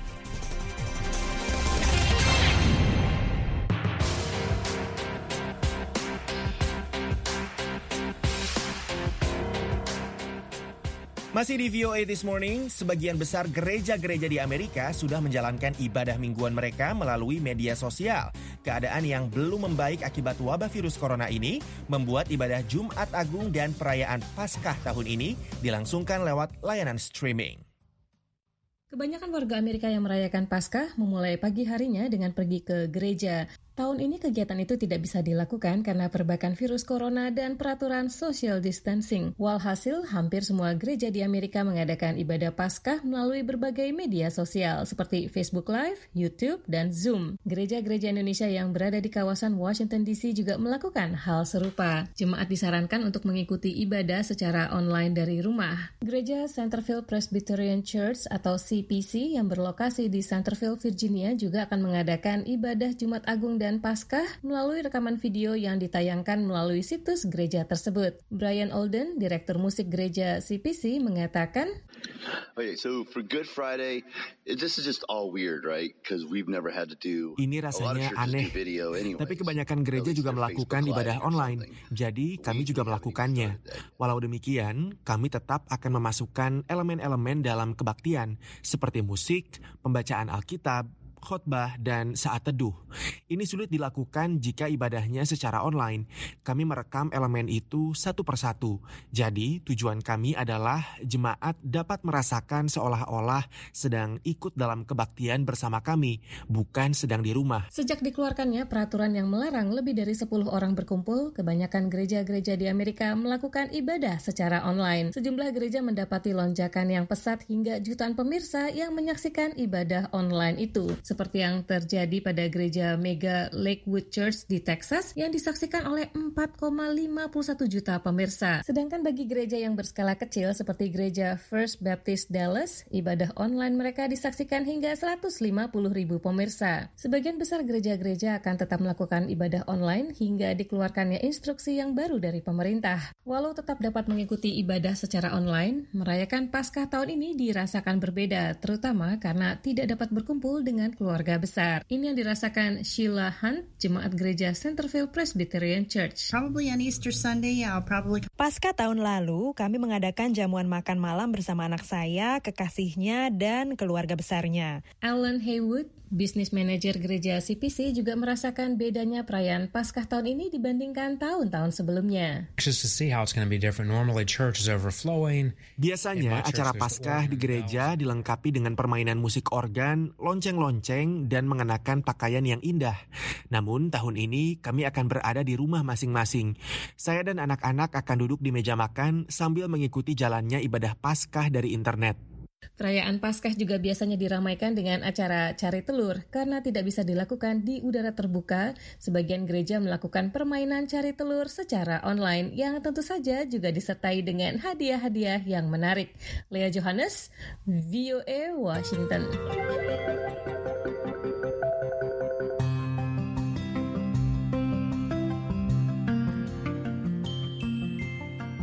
Masih di VOA This Morning, sebagian besar gereja-gereja di Amerika sudah menjalankan ibadah mingguan mereka melalui media sosial. Keadaan yang belum membaik akibat wabah virus corona ini membuat ibadah Jumat Agung dan perayaan Paskah tahun ini dilangsungkan lewat layanan streaming. Kebanyakan warga Amerika yang merayakan Paskah memulai pagi harinya dengan pergi ke gereja. Tahun ini kegiatan itu tidak bisa dilakukan karena perbakan virus corona dan peraturan social distancing. Walhasil, hampir semua gereja di Amerika mengadakan ibadah Paskah melalui berbagai media sosial seperti Facebook Live, YouTube, dan Zoom. Gereja-gereja Indonesia yang berada di kawasan Washington DC juga melakukan hal serupa. Jemaat disarankan untuk mengikuti ibadah secara online dari rumah. Gereja Centerville Presbyterian Church atau CPC yang berlokasi di Centerville, Virginia juga akan mengadakan ibadah Jumat Agung dan Paskah melalui rekaman video yang ditayangkan melalui situs gereja tersebut. Brian Olden, Direktur Musik Gereja CPC, mengatakan, Okay, so for Good Friday, this is just all weird, right? Because we've never had to do. Ini rasanya aneh, tapi kebanyakan gereja juga melakukan ibadah online, jadi kami juga melakukannya. Walau demikian, kami tetap akan memasukkan elemen-elemen dalam kebaktian, seperti musik, pembacaan Alkitab, khotbah, dan saat teduh. Ini sulit dilakukan jika ibadahnya secara online. Kami merekam elemen itu satu persatu. Jadi, tujuan kami adalah jemaat dapat merasakan seolah-olah sedang ikut dalam kebaktian bersama kami, bukan sedang di rumah. Sejak dikeluarkannya peraturan yang melarang lebih dari 10 orang berkumpul, kebanyakan gereja-gereja di Amerika melakukan ibadah secara online. Sejumlah gereja mendapati lonjakan yang pesat hingga jutaan pemirsa yang menyaksikan ibadah online itu. Seperti yang terjadi pada gereja Mega Lakewood Church di Texas yang disaksikan oleh 4,51 juta pemirsa. Sedangkan bagi gereja yang berskala kecil seperti gereja First Baptist Dallas, ibadah online mereka disaksikan hingga 150.000 pemirsa. Sebagian besar gereja-gereja akan tetap melakukan ibadah online hingga dikeluarkannya instruksi yang baru dari pemerintah. Walau tetap dapat mengikuti ibadah secara online, merayakan Paskah tahun ini dirasakan berbeda, terutama karena tidak dapat berkumpul dengan keluarga besar. Ini yang dirasakan Sheila Hunt, jemaat gereja Centerville Presbyterian Church. Probably on Easter Sunday, I'll probably... Pasca tahun lalu, kami mengadakan jamuan makan malam bersama anak saya, kekasihnya, dan keluarga besarnya. Alan Haywood, bisnis manajer gereja CPC, juga merasakan bedanya perayaan Paskah tahun ini dibandingkan tahun-tahun sebelumnya. Biasanya acara Paskah di gereja dilengkapi dengan permainan musik organ, lonceng-lonceng, dan mengenakan pakaian yang indah. Namun tahun ini kami akan berada di rumah masing-masing. Saya dan anak-anak akan duduk di meja makan sambil mengikuti jalannya ibadah Paskah dari internet. Perayaan Paskah juga biasanya diramaikan dengan acara cari telur. Karena tidak bisa dilakukan di udara terbuka, sebagian gereja melakukan permainan cari telur secara online yang tentu saja juga disertai dengan hadiah-hadiah yang menarik. Lea Johannes, VOA Washington. VOA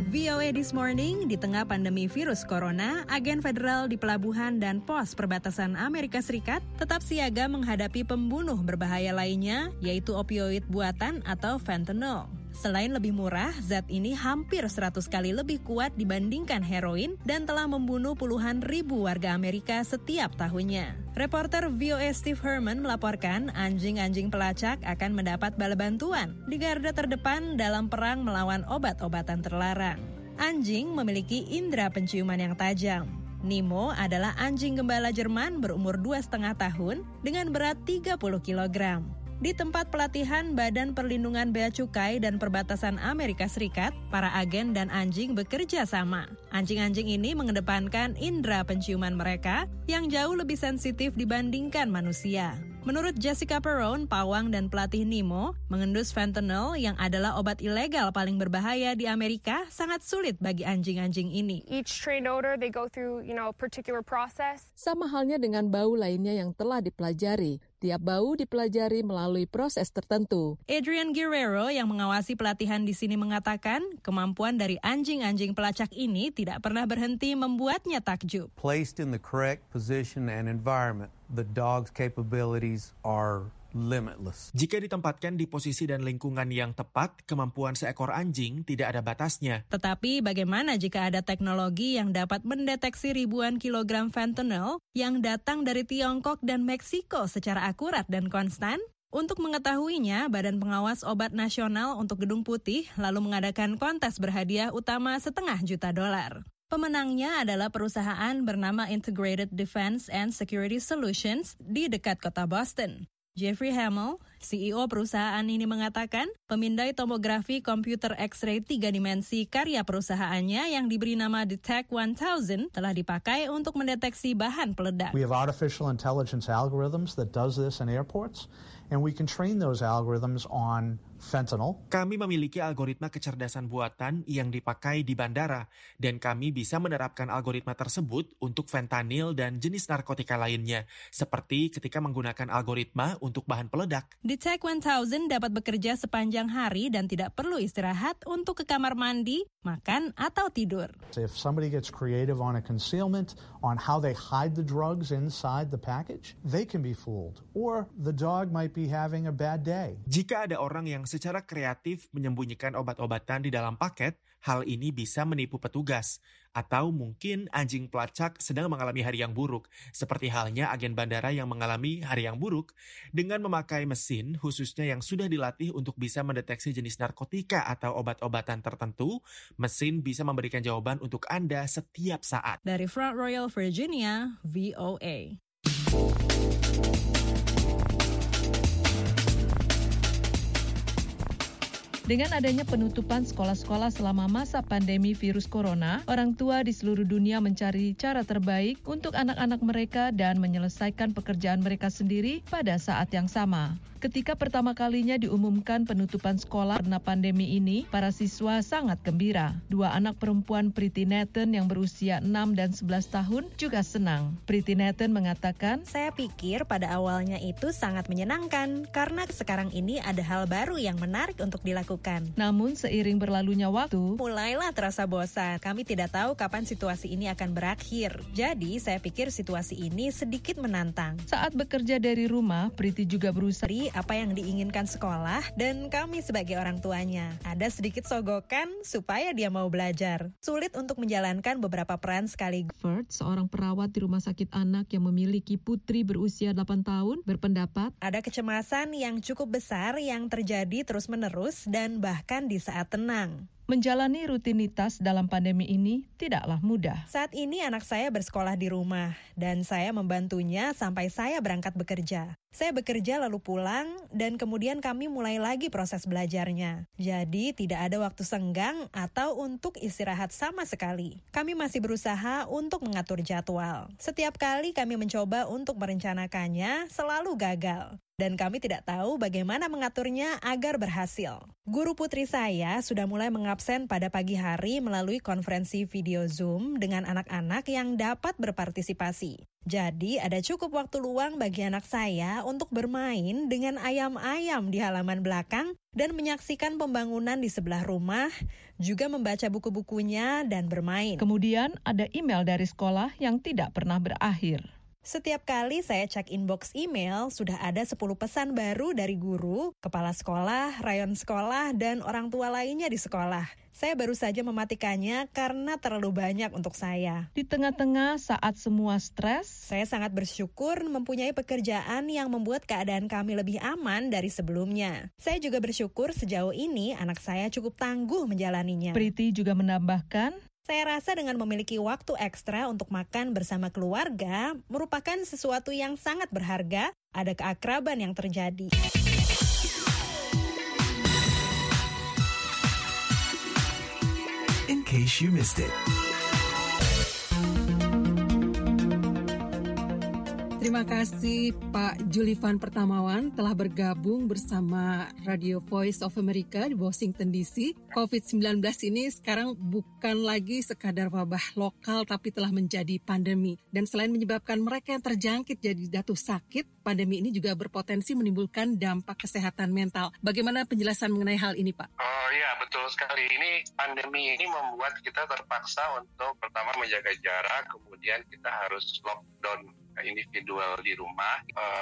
VOA This Morning, di tengah pandemi virus corona, agen federal di pelabuhan dan pos perbatasan Amerika Serikat tetap siaga menghadapi pembunuh berbahaya lainnya, yaitu opioid buatan atau fentanyl. Selain lebih murah, zat ini hampir 100 kali lebih kuat dibandingkan heroin dan telah membunuh puluhan ribu warga Amerika setiap tahunnya. Reporter VOA Steve Herman melaporkan anjing-anjing pelacak akan mendapat bala bantuan di garda terdepan dalam perang melawan obat-obatan terlarang. Anjing memiliki indera penciuman yang tajam. Nemo adalah anjing gembala Jerman berumur 2,5 tahun dengan berat 30 kg. Di tempat pelatihan Badan Perlindungan Bea Cukai dan Perbatasan Amerika Serikat, para agen dan anjing bekerja sama. Anjing-anjing ini mengedepankan indera penciuman mereka yang jauh lebih sensitif dibandingkan manusia. Menurut Jessica Perrone, pawang dan pelatih Nemo, mengendus fentanyl yang adalah obat ilegal paling berbahaya di Amerika sangat sulit bagi anjing-anjing ini. Each trained owner, they go through, a particular process. Sama halnya dengan bau lainnya yang telah dipelajari. Tiap bau dipelajari melalui proses tertentu. Adrian Guerrero yang mengawasi pelatihan di sini mengatakan, kemampuan dari anjing-anjing pelacak ini tidak pernah berhenti membuatnya takjub. Placed in the correct position and environment, the dog's capabilities are limitless. Jika ditempatkan di posisi dan lingkungan yang tepat, kemampuan seekor anjing tidak ada batasnya. Tetapi bagaimana jika ada teknologi yang dapat mendeteksi ribuan kilogram fentanyl yang datang dari Tiongkok dan Meksiko secara akurat dan konstan? Untuk mengetahuinya, Badan Pengawas Obat Nasional untuk Gedung Putih lalu mengadakan kontes berhadiah utama $500,000. Pemenangnya adalah perusahaan bernama Integrated Defense and Security Solutions di dekat kota Boston. Jeffrey Hamill, CEO perusahaan ini mengatakan, pemindai tomografi komputer X-ray 3 dimensi karya perusahaannya yang diberi nama Detect 1000 telah dipakai untuk mendeteksi bahan peledak. We have artificial intelligence algorithms that does this in airports, and we can train those algorithms on fentanyl. Kami memiliki algoritma kecerdasan buatan yang dipakai di bandara, dan kami bisa menerapkan algoritma tersebut untuk fentanyl dan jenis narkotika lainnya, seperti ketika menggunakan algoritma untuk bahan peledak. Detect 1000 dapat bekerja sepanjang hari dan tidak perlu istirahat untuk ke kamar mandi, makan, atau tidur. If somebody gets creative on a concealment, on how they hide the drugs inside the package, they can be fooled. Or the dog might be having a bad day. Jika ada orang yang secara kreatif menyembunyikan obat-obatan di dalam paket, hal ini bisa menipu petugas. Atau mungkin anjing pelacak sedang mengalami hari yang buruk, seperti halnya agen bandara yang mengalami hari yang buruk. Dengan memakai mesin, khususnya yang sudah dilatih untuk bisa mendeteksi jenis narkotika atau obat-obatan tertentu, mesin bisa memberikan jawaban untuk Anda setiap saat. Dari Front Royal, Virginia, VOA. Dengan adanya penutupan sekolah-sekolah selama masa pandemi virus corona, orang tua di seluruh dunia mencari cara terbaik untuk anak-anak mereka dan menyelesaikan pekerjaan mereka sendiri pada saat yang sama. Ketika pertama kalinya diumumkan penutupan sekolah karena pandemi ini, para siswa sangat gembira. 2 anak perempuan Pretty Nathan yang berusia 6 dan 11 tahun juga senang. Pretty Nathan mengatakan, "Saya pikir pada awalnya itu sangat menyenangkan karena sekarang ini ada hal baru yang menarik untuk dilakukan. Namun seiring berlalunya waktu, mulailah terasa bosan. Kami tidak tahu kapan situasi ini akan berakhir. Jadi saya pikir situasi ini sedikit menantang." Saat bekerja dari rumah, Pretty juga berusaha apa yang diinginkan sekolah dan kami sebagai orang tuanya. Ada sedikit sogokan supaya dia mau belajar. Sulit untuk menjalankan beberapa peran sekaligus. Ford, seorang perawat di rumah sakit anak yang memiliki putri berusia 8 tahun, berpendapat, ada kecemasan yang cukup besar yang terjadi terus-menerus dan bahkan di saat tenang. Menjalani rutinitas dalam pandemi ini tidaklah mudah. Saat ini anak saya bersekolah di rumah dan saya membantunya sampai saya berangkat bekerja. Saya bekerja lalu pulang dan kemudian kami mulai lagi proses belajarnya. Jadi tidak ada waktu senggang atau untuk istirahat sama sekali. Kami masih berusaha untuk mengatur jadwal. Setiap kali kami mencoba untuk merencanakannya selalu gagal. Dan kami tidak tahu bagaimana mengaturnya agar berhasil. Guru putri saya sudah mulai mengabsen pada pagi hari melalui konferensi video Zoom dengan anak-anak yang dapat berpartisipasi. Jadi ada cukup waktu luang bagi anak saya untuk bermain dengan ayam-ayam di halaman belakang dan menyaksikan pembangunan di sebelah rumah, juga membaca buku-bukunya dan bermain. Kemudian ada email dari sekolah yang tidak pernah berakhir. Setiap kali saya cek inbox email, sudah ada 10 pesan baru dari guru, kepala sekolah, rayon sekolah, dan orang tua lainnya di sekolah. Saya baru saja mematikannya karena terlalu banyak untuk saya. Di tengah-tengah saat semua stres, saya sangat bersyukur mempunyai pekerjaan yang membuat keadaan kami lebih aman dari sebelumnya. Saya juga bersyukur sejauh ini anak saya cukup tangguh menjalaninya. Priti juga menambahkan, saya rasa dengan memiliki waktu ekstra untuk makan bersama keluarga merupakan sesuatu yang sangat berharga, ada keakraban yang terjadi. In case you missed it. Terima kasih Pak Julivan Pertamawan telah bergabung bersama Radio Voice of America di Washington DC. COVID-19 ini sekarang bukan lagi sekadar wabah lokal tapi telah menjadi pandemi. Dan selain menyebabkan mereka yang terjangkit jadi jatuh sakit, pandemi ini juga berpotensi menimbulkan dampak kesehatan mental. Bagaimana penjelasan mengenai hal ini, Pak? Oh ya, betul sekali. Ini pandemi ini membuat kita terpaksa untuk pertama menjaga jarak, kemudian kita harus lockdown individual di rumah.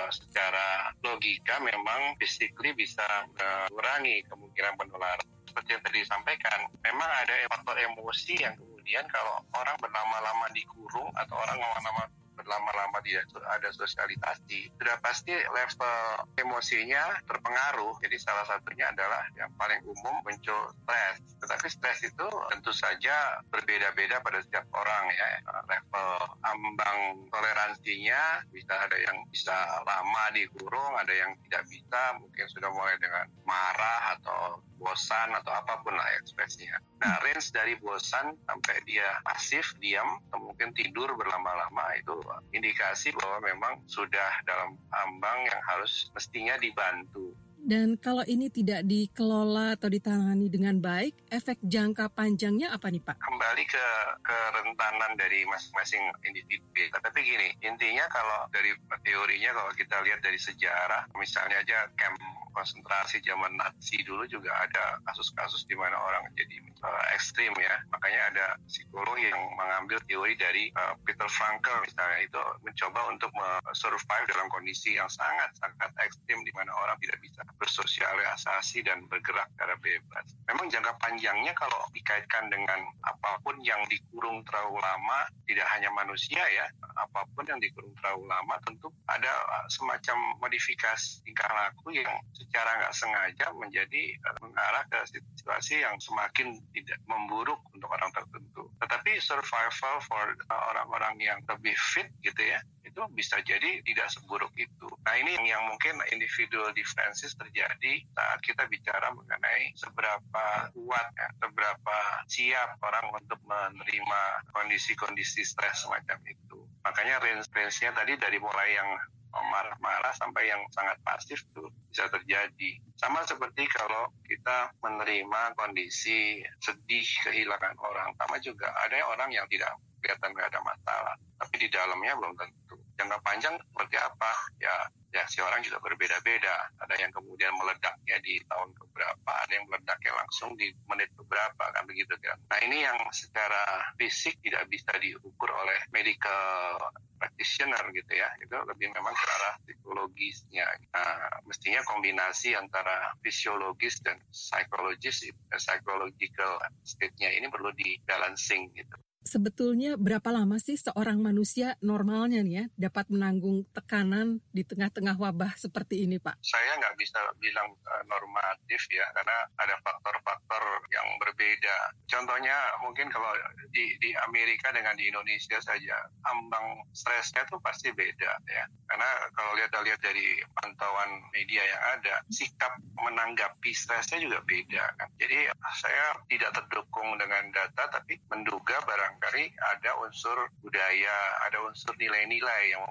Secara logika memang physically bisa mengurangi kemungkinan penularan. Seperti yang tadi disampaikan, memang ada faktor emosi yang kemudian kalau orang berlama-lama dikurung atau orang berlama-lama tidak ada sosialisasi, sudah pasti level emosinya terpengaruh. Jadi salah satunya adalah yang paling umum muncul stres. Tetapi stres itu tentu saja berbeda-beda pada setiap orang ya. Level ambang toleransinya bisa ada yang bisa lama dikurung, ada yang tidak bisa, mungkin sudah mulai dengan marah atau bosan atau apapun lah ekspresinya. Nah, range dari bosan sampai dia pasif, diam, atau mungkin tidur berlama-lama itu indikasi bahwa memang sudah dalam ambang yang harus mestinya dibantu. Dan kalau ini tidak dikelola atau ditangani dengan baik, efek jangka panjangnya apa nih Pak? Kembali ke kerentanan dari masing-masing individu. Tapi gini, intinya kalau dari teorinya, kalau kita lihat dari sejarah, misalnya aja camp konsentrasi zaman Nazi dulu juga ada kasus-kasus di mana orang jadi ekstrim ya. Makanya ada psikolog yang mengambil teori dari Peter Frankl misalnya, itu mencoba untuk survive dalam kondisi yang sangat-sangat ekstrim di mana orang tidak bisa bersosialisasi dan bergerak secara bebas. Memang jangka panjangnya kalau dikaitkan dengan apapun yang dikurung terlalu lama, tidak hanya manusia ya, apapun yang dikurung terlalu lama tentu ada semacam modifikasi tingkah laku yang secara nggak sengaja menjadi mengarah ke situasi yang semakin tidak memburuk untuk orang tertentu. Tetapi survival for orang-orang yang lebih fit gitu ya, itu bisa jadi tidak seburuk itu. Nah ini yang mungkin individual differences terjadi saat kita bicara mengenai seberapa kuat, ya, seberapa siap orang untuk menerima kondisi-kondisi stres semacam itu. Makanya range-nya tadi dari mulai yang marah-marah sampai yang sangat pasif tuh bisa terjadi. Sama seperti kalau kita menerima kondisi sedih, kehilangan orang. Sama juga ada orang yang tidak kelihatan nggak ada masalah, tapi di dalamnya belum tentu. Jangka panjang seperti apa? Ya si orang juga berbeda-beda. Ada yang kemudian meledaknya di tahun keberapa, ada yang meledaknya langsung di menit keberapa, kan begitu kan. Nah ini yang secara fisik tidak bisa diukur oleh medical practitioner gitu ya, itu lebih memang ke arah psikologisnya. Nah, mestinya kombinasi antara fisiologis dan psikologis, psychological state-nya ini perlu di-balancing gitu. Sebetulnya berapa lama sih seorang manusia normalnya nih ya dapat menanggung tekanan di tengah-tengah wabah seperti ini, Pak? Saya nggak bisa bilang normatif ya, karena ada faktor-faktor yang berbeda. Contohnya mungkin kalau di Amerika dengan di Indonesia saja, ambang stresnya tuh pasti beda ya. Karena kalau lihat dari pantauan media yang ada, sikap menanggapi stresnya juga beda kan. Jadi saya tidak terdukung dengan data, tapi menduga barangkali ada unsur budaya, ada unsur nilai-nilai yang membuat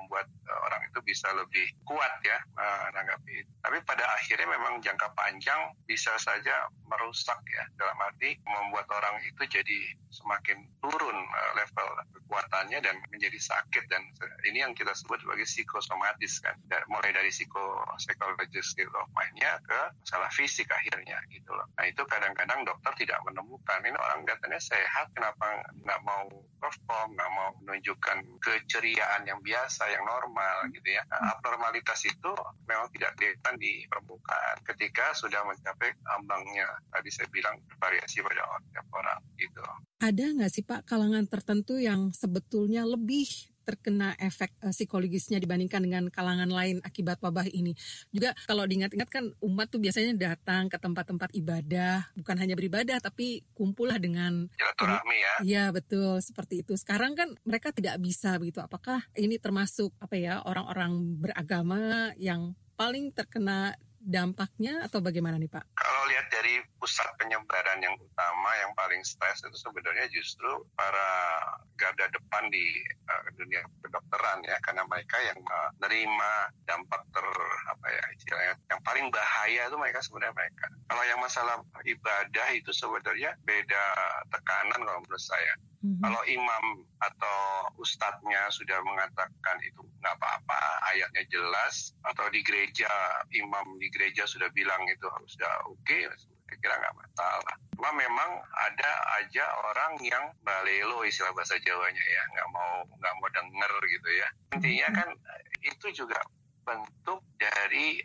orang itu bisa lebih kuat ya menanggapi itu. Tapi pada akhirnya memang jangka panjang bisa saja merusak ya, dalam arti membuat orang itu jadi semakin turun level kekuatannya dan menjadi sakit, dan ini yang kita sebut sebagai psikosomatis kan, mulai dari psikologis gitu, mainnya ke masalah fisik akhirnya gitu loh. Nah itu kadang-kadang dokter tidak menemukan, ini orang katanya sehat kenapa nggak mau perform, nggak mau menunjukkan keceriaan yang biasa, yang normal gitu ya. Nah, abnormalitas itu memang tidak kelihatan di permukaan ketika sudah mencapai ambangnya, tadi saya bilang variasi pada setiap orang gitu. Ada nggak sih Pak kalangan tertentu yang sebetulnya lebih terkena efek psikologisnya dibandingkan dengan kalangan lain akibat wabah ini? Juga kalau diingat-ingat kan umat tuh biasanya datang ke tempat-tempat ibadah, bukan hanya beribadah tapi kumpul lah dengan silaturahmi ya. Iya betul, seperti itu. Sekarang kan mereka tidak bisa begitu. Apakah ini termasuk orang-orang beragama yang paling terkena dampaknya atau bagaimana nih Pak? Kalau lihat dari pusat penyebaran yang utama, yang paling stres itu sebenarnya justru para garda depan di dunia kedokteran ya, karena mereka yang menerima dampak istilahnya yang paling bahaya itu sebenarnya mereka. Kalau yang masalah ibadah itu sebenarnya beda tekanan kalau menurut saya. Kalau imam atau ustadznya sudah mengatakan itu nggak apa-apa, ayatnya jelas, atau di gereja, imam di gereja sudah bilang itu sudah oke, saya kira nggak masalah. Cuma memang ada aja orang yang balelo istilah bahasa Jawanya ya, nggak mau denger gitu ya. Intinya kan itu juga bentuk dari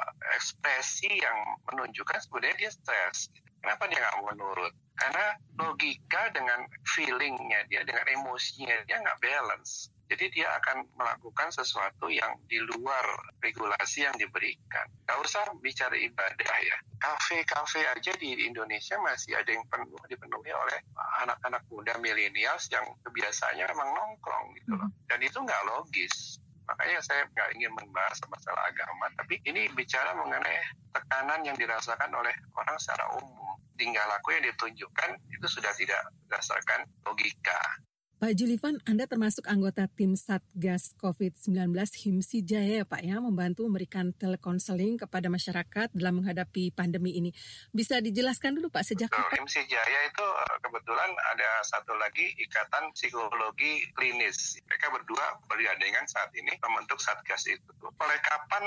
ekspresi yang menunjukkan sebenarnya dia stres. Kenapa dia nggak mau nurut? Karena logika dengan feelingnya dia, dengan emosinya dia nggak balance. Jadi dia akan melakukan sesuatu yang di luar regulasi yang diberikan. Gak usah bicara ibadah ya. Kafe-kafe aja di Indonesia masih ada yang dipenuhi oleh anak-anak muda milenials yang kebiasaannya memang nongkrong gitu loh. Dan itu nggak logis. Makanya saya nggak ingin membahas masalah agama, tapi ini bicara mengenai tekanan yang dirasakan oleh orang secara umum. Tingkah laku yang ditunjukkan itu sudah tidak berdasarkan logika. Pak Julifan, Anda termasuk anggota tim Satgas COVID-19 HIMSI Jaya ya Pak ya, membantu memberikan telekonseling kepada masyarakat dalam menghadapi pandemi ini. Bisa dijelaskan dulu Pak sejak kapan? HIMSI Jaya itu kebetulan ada satu lagi ikatan psikologi klinis. Mereka berdua bergandengan saat ini membentuk Satgas itu. Oleh kapan?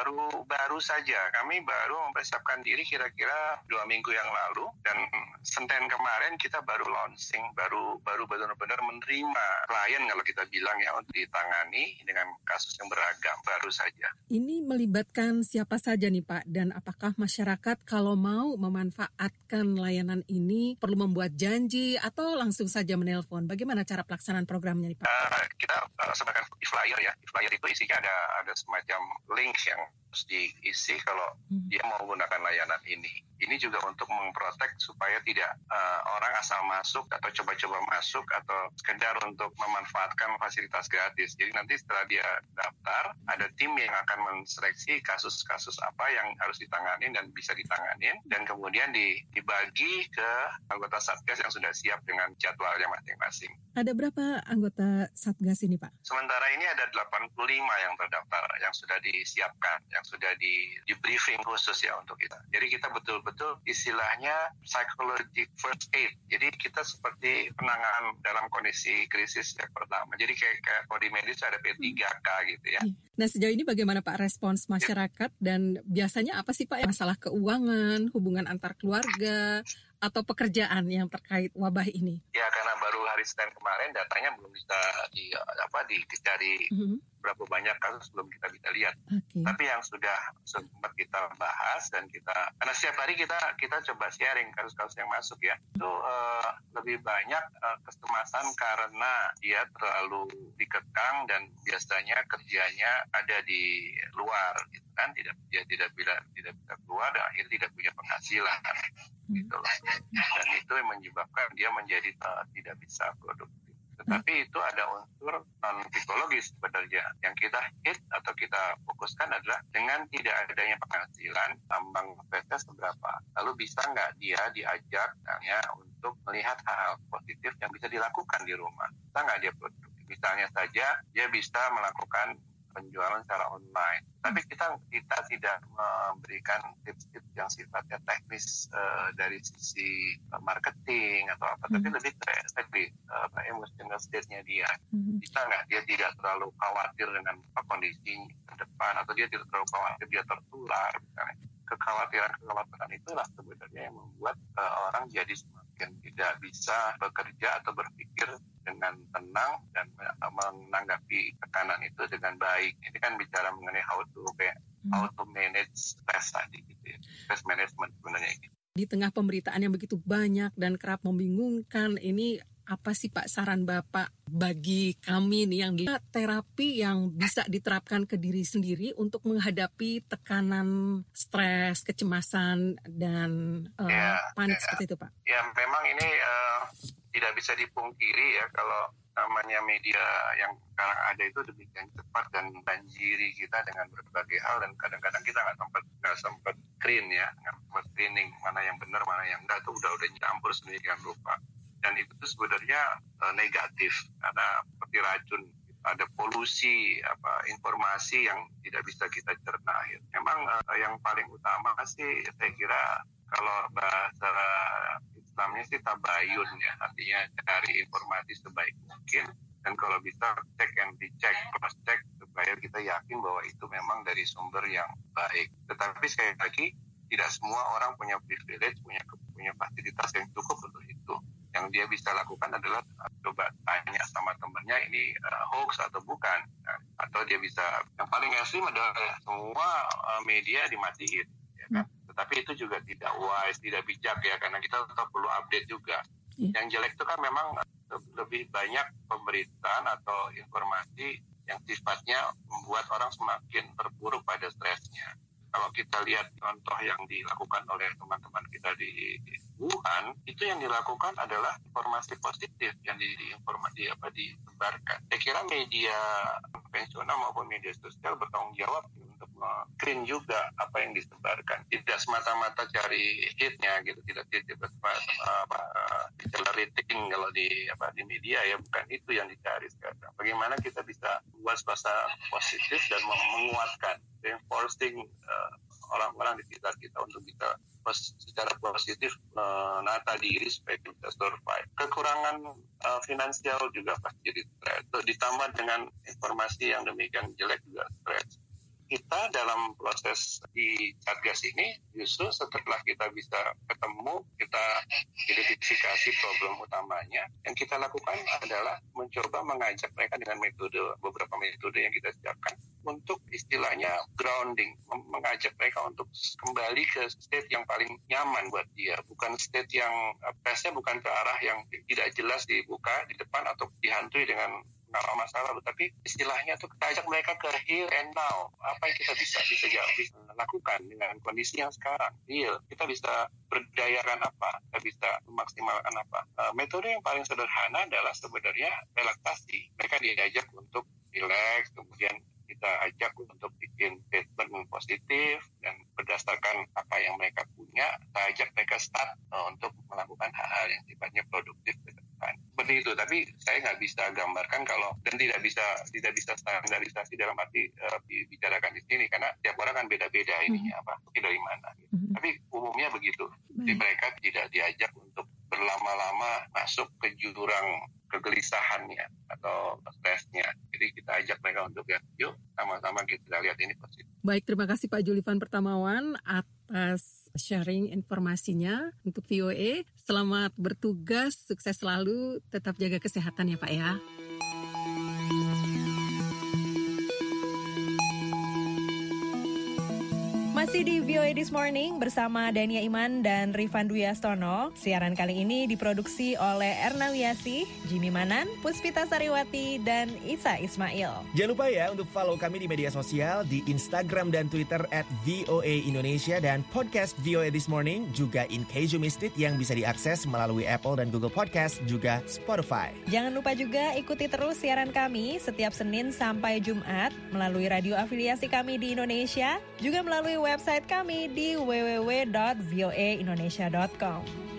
Baru saja. Kami baru mempersiapkan diri kira-kira 2 minggu yang lalu, dan Senin kemarin kita baru launching, baru benar-benar menerima klien kalau kita bilang ya untuk ditangani dengan kasus yang beragam baru saja. Ini melibatkan siapa saja nih Pak, dan apakah masyarakat kalau mau memanfaatkan layanan ini perlu membuat janji atau langsung saja menelpon? Bagaimana cara pelaksanaan programnya nih Pak? Kita sebagai flyer ya. Flyer itu isinya ada semacam link yang harus diisi kalau dia mau menggunakan layanan ini. Ini juga untuk memprotek supaya tidak orang asal masuk atau coba-coba masuk atau sekedar untuk memanfaatkan fasilitas gratis. Jadi nanti setelah dia daftar, ada tim yang akan menseleksi kasus-kasus apa yang harus ditangani dan bisa ditangani, dan kemudian dibagi ke anggota Satgas yang sudah siap dengan jadwalnya masing-masing. Ada berapa anggota Satgas ini Pak? Sementara ini ada 85 yang terdaftar, yang sudah disiapkan, yang sudah di briefing khusus ya untuk kita. Jadi kita betul-betul istilahnya psychological first aid. Jadi kita seperti penanganan dalam kondisi krisis yang pertama. Jadi kayak kalau di medis ada P3K gitu ya. Nah sejauh ini bagaimana Pak respons masyarakat, dan biasanya apa sih Pak masalah keuangan, hubungan antar keluarga, atau pekerjaan yang terkait wabah ini? Ya karena baru hari Senin kemarin datanya belum bisa dicari berapa banyak kasus belum kita bisa lihat. Tapi yang sudah sempat kita bahas dan karena setiap hari kita coba sharing kasus-kasus yang masuk ya, itu lebih banyak kecemasan karena dia terlalu dikekang dan biasanya kerjanya ada di luar gitu kan, dia tidak bisa keluar dan akhirnya tidak punya penghasilan gitu loh. Dan itu yang menyebabkan dia menjadi tidak bisa produktif. Tetapi itu ada unsur non-psikologis sebenarnya. Yang kita hit atau kita fokuskan adalah dengan tidak adanya penghasilan, ambang stresnya seberapa. Lalu bisa nggak dia diajak untuk melihat hal-hal positif yang bisa dilakukan di rumah. Bisa nggak dia produktif? Misalnya saja dia bisa melakukan penjualan secara online. Tapi kita tidak memberikan tips-tips yang sifatnya teknis dari sisi marketing atau apa, tapi lebih emotional state-nya dia. Dia tidak terlalu khawatir dengan kondisi ke depan, atau dia tidak terlalu khawatir dia tertular misalnya. Kekhawatiran itulah sebenarnya yang membuat orang jadi semakin tidak bisa bekerja atau berpikir dengan tenang dan menanggapi tekanan itu dengan baik. Ini kan bicara mengenai how to manage stress tadi gitu ya. Stress management sebenarnya gitu. Di tengah pemberitaan yang begitu banyak dan kerap membingungkan, ini apa sih Pak saran Bapak bagi kami nih yang terapi yang bisa diterapkan ke diri sendiri untuk menghadapi tekanan, stres, kecemasan, dan panik seperti itu Pak? Ya memang ini tidak bisa dipungkiri ya kalau namanya media yang sekarang ada itu demikian cepat dan banjiri kita dengan berbagai hal, dan kadang-kadang kita nggak sempat screening mana yang benar mana yang enggak, itu udah campur sedemikian rupa. Dan itu sebenarnya negatif karena seperti racun, ada polusi informasi yang tidak bisa kita cerna. Memang yang paling utama sih saya kira kalau bahasa Islamnya sih tabayun ya, artinya cari informasi sebaik mungkin, dan kalau bisa cek and dicek, cross check supaya kita yakin bahwa itu memang dari sumber yang baik. Tetapi sekali lagi tidak semua orang punya privilege, punya fasilitas yang cukup untuk itu. Yang dia bisa lakukan adalah coba tanya sama temennya ini hoax atau bukan, atau dia bisa, yang paling ekstrim adalah semua media dimatiin, ya kan? Tetapi itu juga tidak wise, tidak bijak ya, karena kita tetap perlu update juga. Yang jelek itu kan memang lebih banyak pemberitaan atau informasi yang sifatnya membuat orang semakin terpuruk pada stresnya. Kalau kita lihat contoh yang dilakukan oleh teman-teman kita di Wuhan, itu yang dilakukan adalah informasi positif yang disebarkan. Saya kira media konvensional maupun media sosial bertanggung jawab untuk screen juga apa yang disebarkan. Tidak semata-mata cari hitnya gitu, tidak rating kalau di media ya, bukan itu yang dicari sekarang. Bagaimana kita bisa buat suasana positif dan menguatkan, reinforcing orang-orang di sekitar kita untuk bisa secara positif menata diri supaya kita survive. Kekurangan finansial juga pasti jadi stres. Ditambah dengan informasi yang demikian jelek juga stres. Kita dalam proses di Satgas ini justru setelah kita bisa ketemu, kita identifikasi problem utamanya, yang kita lakukan adalah mencoba mengajak mereka dengan beberapa metode yang kita siapkan untuk istilahnya grounding, mengajak mereka untuk kembali ke state yang paling nyaman buat dia, bukan state yang stresnya bukan ke arah yang tidak jelas dibuka di depan atau dihantui dengan masa lalu, tapi istilahnya tuh kita ajak mereka ke here and now. Apa yang kita bisa lakukan dengan kondisi yang sekarang real, kita bisa berdayakan apa, kita bisa memaksimalkan apa. Metode yang paling sederhana adalah sebenarnya relaksasi. Mereka diajak untuk relax, kemudian kita ajak untuk bikin statement positif, dan berdasarkan apa yang mereka punya, kita ajak mereka start untuk melakukan hal-hal yang sifatnya produktif ke depan. Seperti itu, tapi saya nggak bisa gambarkan dan tidak bisa standarisasi dalam arti dibicarakan di sini, karena tiap orang kan beda-beda ininya dari mana. Tapi umumnya begitu. Jadi mereka tidak diajak untuk berlama-lama masuk ke jurang kegelisahannya atau stresnya. Jadi kita ajak mereka untuk yuk sama-sama kita lihat ini positif. Baik, terima kasih Pak Julivan Pertamawan atas sharing informasinya untuk VOA. Selamat bertugas, sukses selalu, tetap jaga kesehatan ya Pak ya. Masih di VOA This Morning bersama Dania Iman dan Rifan Dwi Astono. Siaran kali ini diproduksi oleh Erna Wiasi, Jimmy Manan, Puspita Sariwati, dan Isa Ismail. Jangan lupa ya untuk follow kami di media sosial di Instagram dan Twitter @VOA Indonesia, dan podcast VOA This Morning juga In Case You Missed It yang bisa diakses melalui Apple dan Google Podcast, juga Spotify. Jangan lupa juga ikuti terus siaran kami setiap Senin sampai Jumat melalui radio afiliasi kami di Indonesia, juga melalui website kami di www.voaindonesia.com.